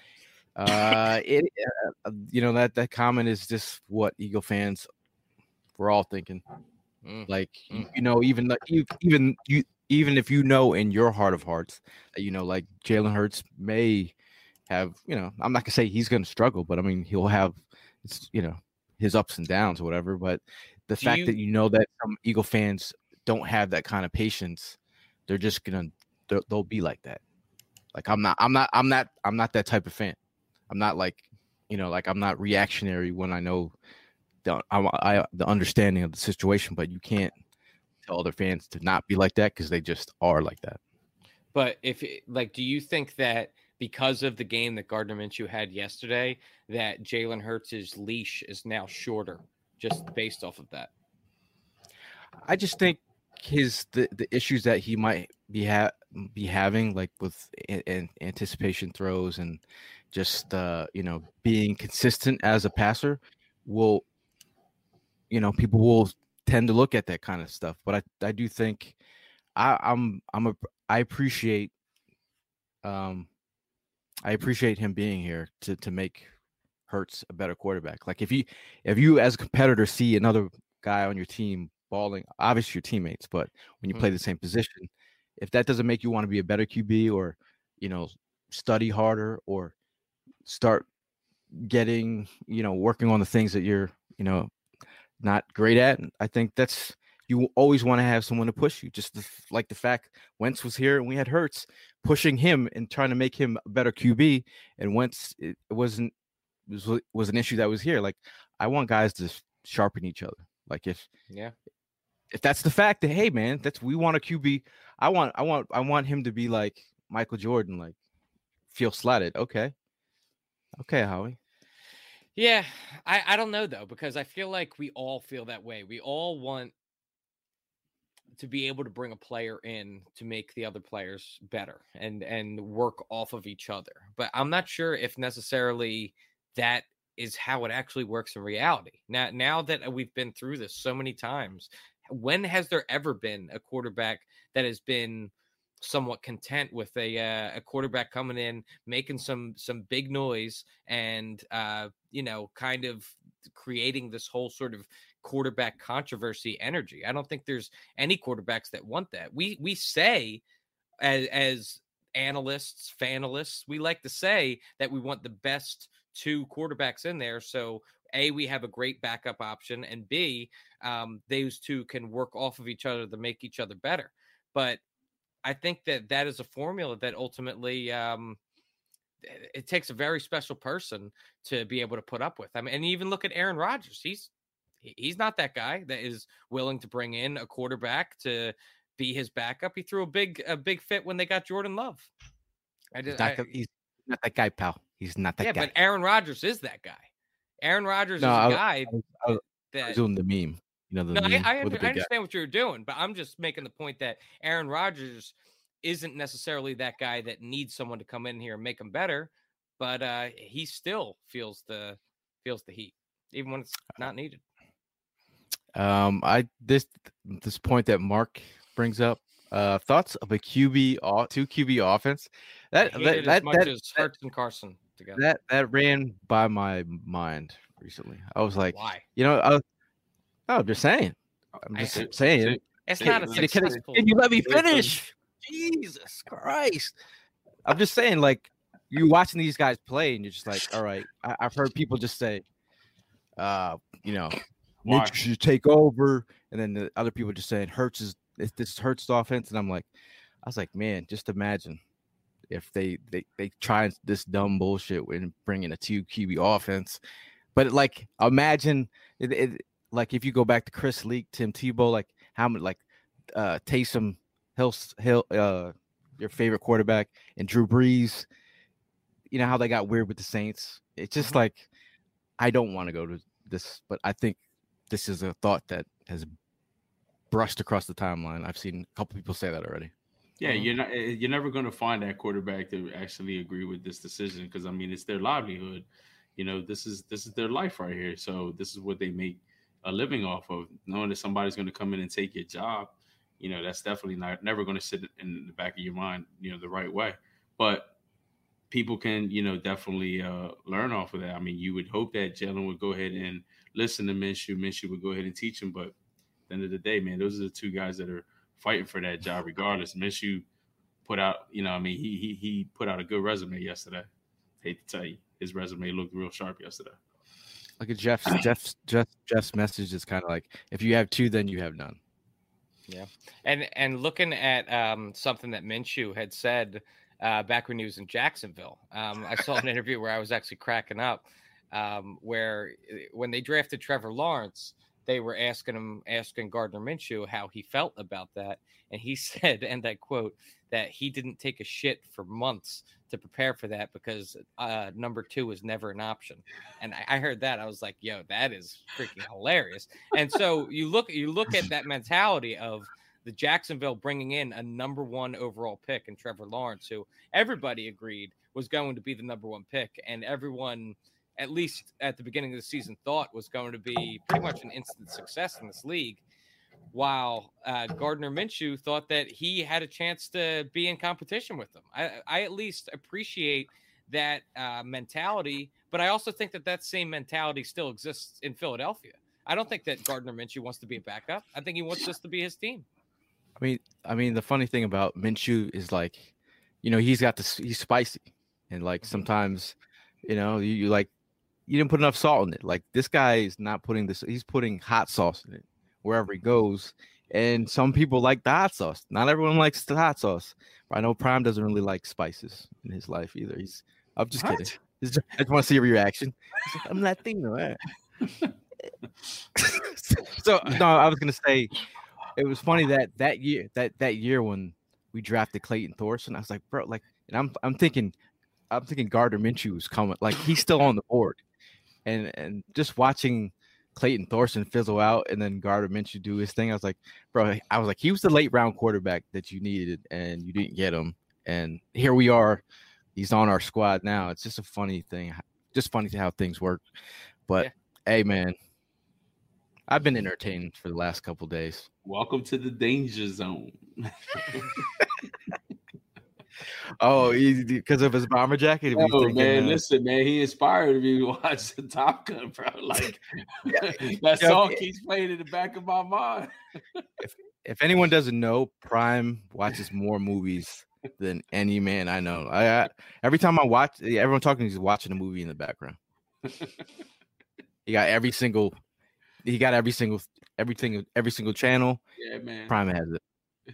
uh, it, uh, you know that that comment is just what Eagle fans we're all thinking. Mm. Like you, you know, even you, even you. Even if you know in your heart of hearts, you know, like Jalen Hurts may have, you know, I'm not gonna say he's gonna struggle, but I mean he'll have, you know, his ups and downs, or whatever. But the Do fact you- that you know that some Eagle fans don't have that kind of patience, they're just gonna they'll, they'll be like that. Like I'm not, I'm not, I'm not, I'm not that type of fan. I'm not like, you know, like I'm not reactionary when I know the I, I the understanding of the situation, but you can't tell other fans to not be like that because they just are like that. But if it, like, do you think that because of the game that Gardner Minshew had yesterday, that Jalen Hurts' leash is now shorter, just based off of that? I just think his the, the issues that he might be ha- be having, like with an, an anticipation throws and just uh, you know being consistent as a passer, will you know people will tend to look at that kind of stuff. But I, I do think I, I'm I'm a I appreciate um I appreciate him being here to to make Hurts a better quarterback. Like if you if you as a competitor see another guy on your team balling, obviously your teammates, but when you Mm-hmm. play the same position, if that doesn't make you want to be a better Q B or you know study harder or start getting you know working on the things that you're you know not great at, I think that's you always want to have someone to push you. Just the, like the fact Wentz was here and we had Hurts pushing him and trying to make him a better Q B, and Wentz it, it wasn't it was was an issue that was here. Like I want guys to sharpen each other. Like if Yeah. if that's the fact that hey man, that's we want a Q B. I want I want I want him to be like Michael Jordan, like feel slighted. Okay, okay, Howie. Yeah, I, I don't know though, because I feel like we all feel that way. We all want to be able to bring a player in to make the other players better and and work off of each other. But I'm not sure if necessarily that is how it actually works in reality. Now, now that we've been through this so many times, when has there ever been a quarterback that has been somewhat content with a uh, a quarterback coming in, making some some big noise, and uh, you know, kind of creating this whole sort of quarterback controversy energy. I don't think there's any quarterbacks that want that. We we say as as analysts, fanalists, we like to say that we want the best two quarterbacks in there. So A, we have a great backup option, and B, um, those two can work off of each other to make each other better. But I think that that is a formula that ultimately um, it takes a very special person to be able to put up with. I mean, and even look at Aaron Rodgers. He's he's not that guy that is willing to bring in a quarterback to be his backup. He threw a big a big fit when they got Jordan Love. I did. He's not, I, he's not that guy, pal. He's not that yeah, guy. but Aaron Rodgers is that guy. Aaron Rodgers No, is a I was- guy I was, I was, I that was doing the meme. You know, the no, meme I, I, with under, the I big guy. understand what you're doing, but I'm just making the point that Aaron Rodgers isn't necessarily that guy that needs someone to come in here and make him better, but uh, he still feels the feels the heat, even when it's not needed. Um, I this this point that Mark brings up. Uh, thoughts of a Q B off two Q B offense. That I hate that it that, as much that, as Hurts and Carson together. that that ran by my mind recently. I was like, Why? you know, I was, no, I'm just saying. I'm I just hate- saying. It's Hey, not a can- Can, can- successful. can you let me Listen. finish? Jesus Christ! I'm just saying, like, you watching these guys play, and you're just like, all right. I, I've heard people just say, uh, you know, Why? Mitch should take over, and then the other people just saying Hurts is this, this Hurts offense, and I'm like, I was like, man, just imagine if they they they try this dumb bullshit and bring in a two Q B offense, but like imagine it, it like if you go back to Chris Leak, Tim Tebow, like how many like uh Taysom Hill Hill uh your favorite quarterback and Drew Brees, you know how they got weird with the Saints. It's just Mhm. like I don't want to go to this, but I think this is a thought that has brushed across the timeline. I've seen a couple people say that already. Yeah, Mhm. you're not. eh, You're never going to find that quarterback to actually agree with this decision because I mean, it's their livelihood. You know, this is this is their life right here. So this is what they make a living off of. Knowing that somebody's going to come in and take your job, you know, that's definitely not never going to sit in the back of your mind, you know, the right way. But people can, you know, definitely uh, learn off of that. I mean, you would hope that Jalen would go ahead and listen to Minshew. Minshew would go ahead and teach him. But at the end of the day, man, those are the two guys that are fighting for that job regardless. Minshew put out, you know, I mean, he he he put out a good resume yesterday. Hate to tell you, his resume looked real sharp yesterday. Like a Jeff's Jeff's Jeff, Jeff's message is kind of like if you have two, then you have none. And and looking at um, something that Minshew had said uh, back when he was in Jacksonville, um, I saw an interview where I was actually cracking up, um, where uh, when they drafted Trevor Lawrence, they were asking him, asking Gardner Minshew how he felt about that, and he said, and I quote, that he didn't take a shit for months to prepare for that because uh, number two was never an option. And I, I heard that, I was like, yo, that is freaking hilarious. And so you look, you look at that mentality of the Jacksonville bringing in a number one overall pick and Trevor Lawrence, who everybody agreed was going to be the number one pick, and everyone, at least at the beginning of the season, thought was going to be pretty much an instant success in this league. While uh, Gardner Minshew thought that he had a chance to be in competition with them. I, I at least appreciate that uh, mentality, but I also think that that same mentality still exists in Philadelphia. I don't think that Gardner Minshew wants to be a backup. I think he wants this to be his team. I mean, I mean, the funny thing about Minshew is like, you know, he's got this, he's spicy, and like sometimes, you know, you, you like, you didn't put enough salt in it. Like this guy is not putting this, he's putting hot sauce in it wherever he goes. And some people like the hot sauce. Not everyone likes the hot sauce. I know Prime doesn't really like spices in his life either. He's, I'm just What? kidding. It's just- I just want to see your reaction. He's like, I'm Latino. eh." So no, I was gonna say it was funny that that year that that year when we drafted Clayton Thorson, I was like, bro, like, and I'm I'm thinking, I'm thinking Gardner Minshew was coming, like he's still on the board, and and just watching Clayton Thorson fizzle out and then Gardner Minshew do his thing, I was like, bro, I was like, he was the late round quarterback that you needed, and you didn't get him, and here we are, he's on our squad now. It's just a funny thing, just funny how things work, but Yeah. hey, man. I've been entertained for the last couple days. Welcome to the danger zone. Oh, because of his bomber jacket? Oh thinking, man, uh, listen, man, he inspired me to watch the Top Gun, bro. Like that Yeah, song if- keeps playing in the back of my mind. If if anyone doesn't know, Prime watches more movies than any man I know. I, I every time I watch, everyone talking, he's watching a movie in the background. He got every single, he got every single, everything, every single channel. Yeah, man. Prime has it.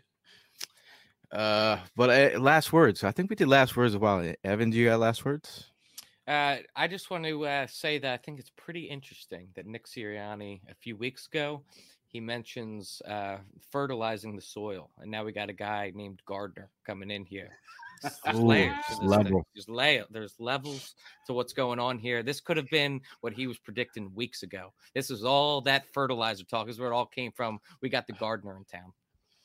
Uh, but uh, last words. I think we did last words a while. Evan, do you got last words? Uh, I just want to uh, say that I think it's pretty interesting that Nick Sirianni a few weeks ago, he mentions uh, fertilizing the soil, and now we got a guy named Gardner coming in here. There's Ooh, layers to this level. thing. There's layer. There's levels to what's going on here. This could have been what he was predicting weeks ago. This is all that fertilizer talk. This is where it all came from. We got the Gardner in town.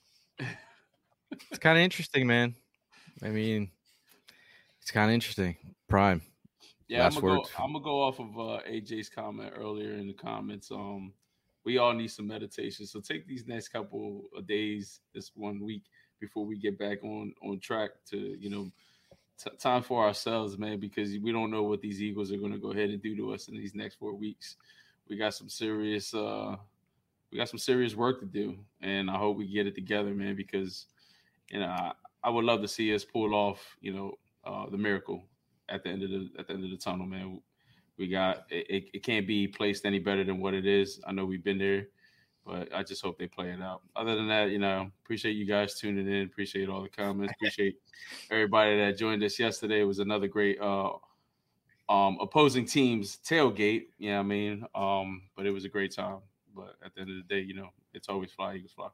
It's kind of interesting, man. I mean, it's kind of interesting. Prime. Yeah, Last I'm gonna, go, words. I'm gonna go off of uh, A J's comment earlier in the comments. Um, we all need some meditation, so take these next couple of days, this one week before we get back on on track to you know t- time for ourselves, man, because we don't know what these Eagles are gonna go ahead and do to us in these next four weeks. We got some serious, uh, we got some serious work to do, and I hope we get it together, man, because you know I, I would love to see us pull off, you know, uh, the miracle at the end of the at the end of the tunnel, man. We got it, it can't be placed any better than what it is. I know we've been there, but I just hope they play it out. Other than that, you know, appreciate you guys tuning in. Appreciate all the comments. Appreciate everybody that joined us yesterday. It was another great uh um opposing teams tailgate. Yeah, you know I mean, um, but it was a great time. But at the end of the day, you know, it's always fly, Eagles fly.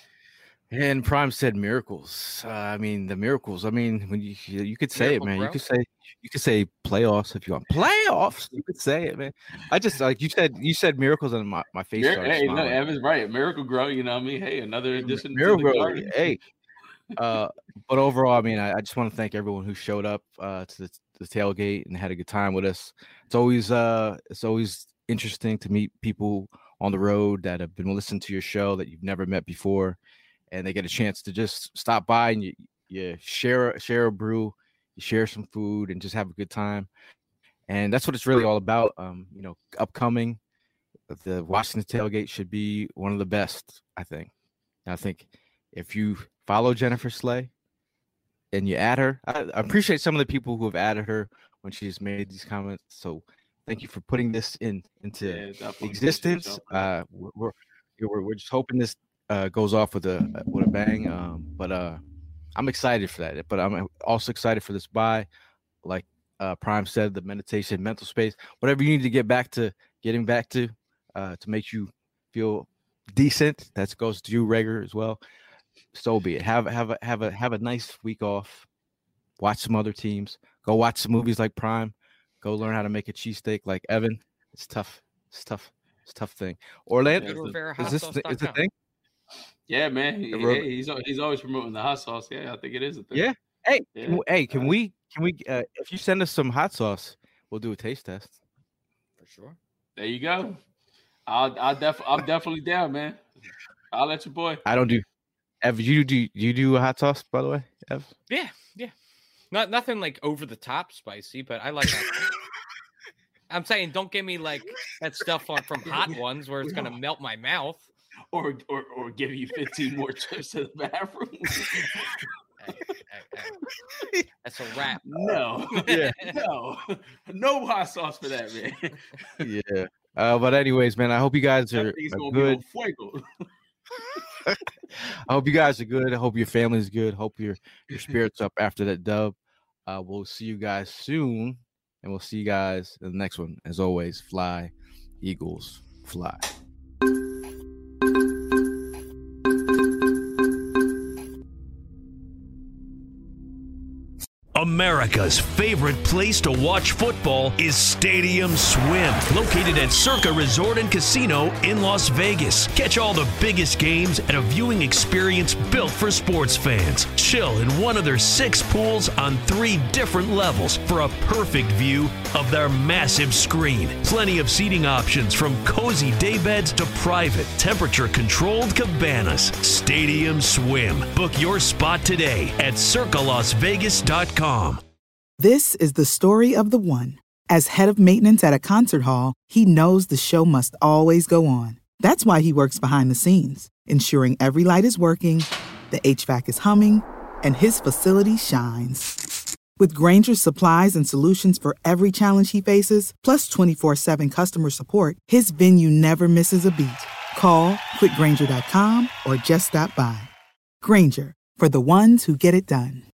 And Prime said miracles. Uh, I mean, the miracles. I mean, when you you could say Miracle it, man. Grow? You could say you could say playoffs if you want playoffs. You could say it, man. I just like you said. You said miracles, and my, my face Mir- started hey, no, smiling. Evan's right. Miracle Grow, you know what I mean? Hey, another addition to Miracle, the garden. hey. Uh, but overall, I mean, I, I just want to thank everyone who showed up uh, to the, the tailgate and had a good time with us. It's always uh, it's always interesting to meet people on the road that have been listening to your show that you've never met before, and they get a chance to just stop by and you, you share share a brew, you share some food, and just have a good time. And that's what it's really all about. Um, you know, upcoming, the Washington tailgate should be one of the best, I think. And I think if you follow Jennifer Slay and you add her, I, I appreciate some of the people who have added her when she's made these comments. So thank you for putting this in into Yeah, definitely. existence. Uh, we're, we're we're just hoping this uh, goes off with a with a bang. Um, but uh, I'm excited for that. But I'm also excited for this bye. Like uh, Prime said, the meditation, mental space, whatever you need to get back to getting back to uh, to make you feel decent. That goes to you, Rager, as well. So be it. Have have a have a have a nice week off. Watch some other teams. Go watch some movies like Prime. Go learn how to make a cheesesteak like Evan. It's tough. It's tough. It's a tough thing. Orlando, Yeah, Rivera is this the, is the thing? Yeah, man. He, The road- hey, he's al- he's always promoting the hot sauce. Yeah, I think it is a thing. Yeah. Hey, Yeah. can, we- hey, can Uh, we can we uh, if you send us some hot sauce, we'll do a taste test. For sure. There you go. I'll I'll def I'm definitely down, man. I'll let your boy. I don't do. Ev, you do you do a hot sauce, by the way, Ev? Yeah, yeah. Not nothing like over the top spicy, but I like that. I'm saying don't give me like that stuff on from Hot Ones where it's gonna melt my mouth. Or or or give you fifteen more trips to the bathroom. Hey, hey, hey. That's a wrap. No, Yeah. no, no hot sauce for that, man. Yeah. Uh, but anyways, man, I hope you guys That are, thing's are gonna good. be on fuego. I hope you guys are good. I hope your family's good. Hope your your spirits up after that dub. Uh, we'll see you guys soon, and we'll see you guys in the next one. As always, fly, Eagles, fly. America's favorite place to watch football is Stadium Swim, located at Circa Resort and Casino in Las Vegas. Catch all the biggest games at a viewing experience built for sports fans. Chill in one of their six pools on three different levels for a perfect view of their massive screen. Plenty of seating options from cozy daybeds to private, temperature-controlled cabanas. Stadium Swim. Book your spot today at circa las vegas dot com. This is the story of the one. As head of maintenance at a concert hall, he knows the show must always go on. That's why he works behind the scenes, ensuring every light is working, the H V A C is humming, and his facility shines. With Grainger's supplies and solutions for every challenge he faces, plus twenty-four seven customer support, his venue never misses a beat. Call quick grainger dot com or just stop by. Grainger, for the ones who get it done.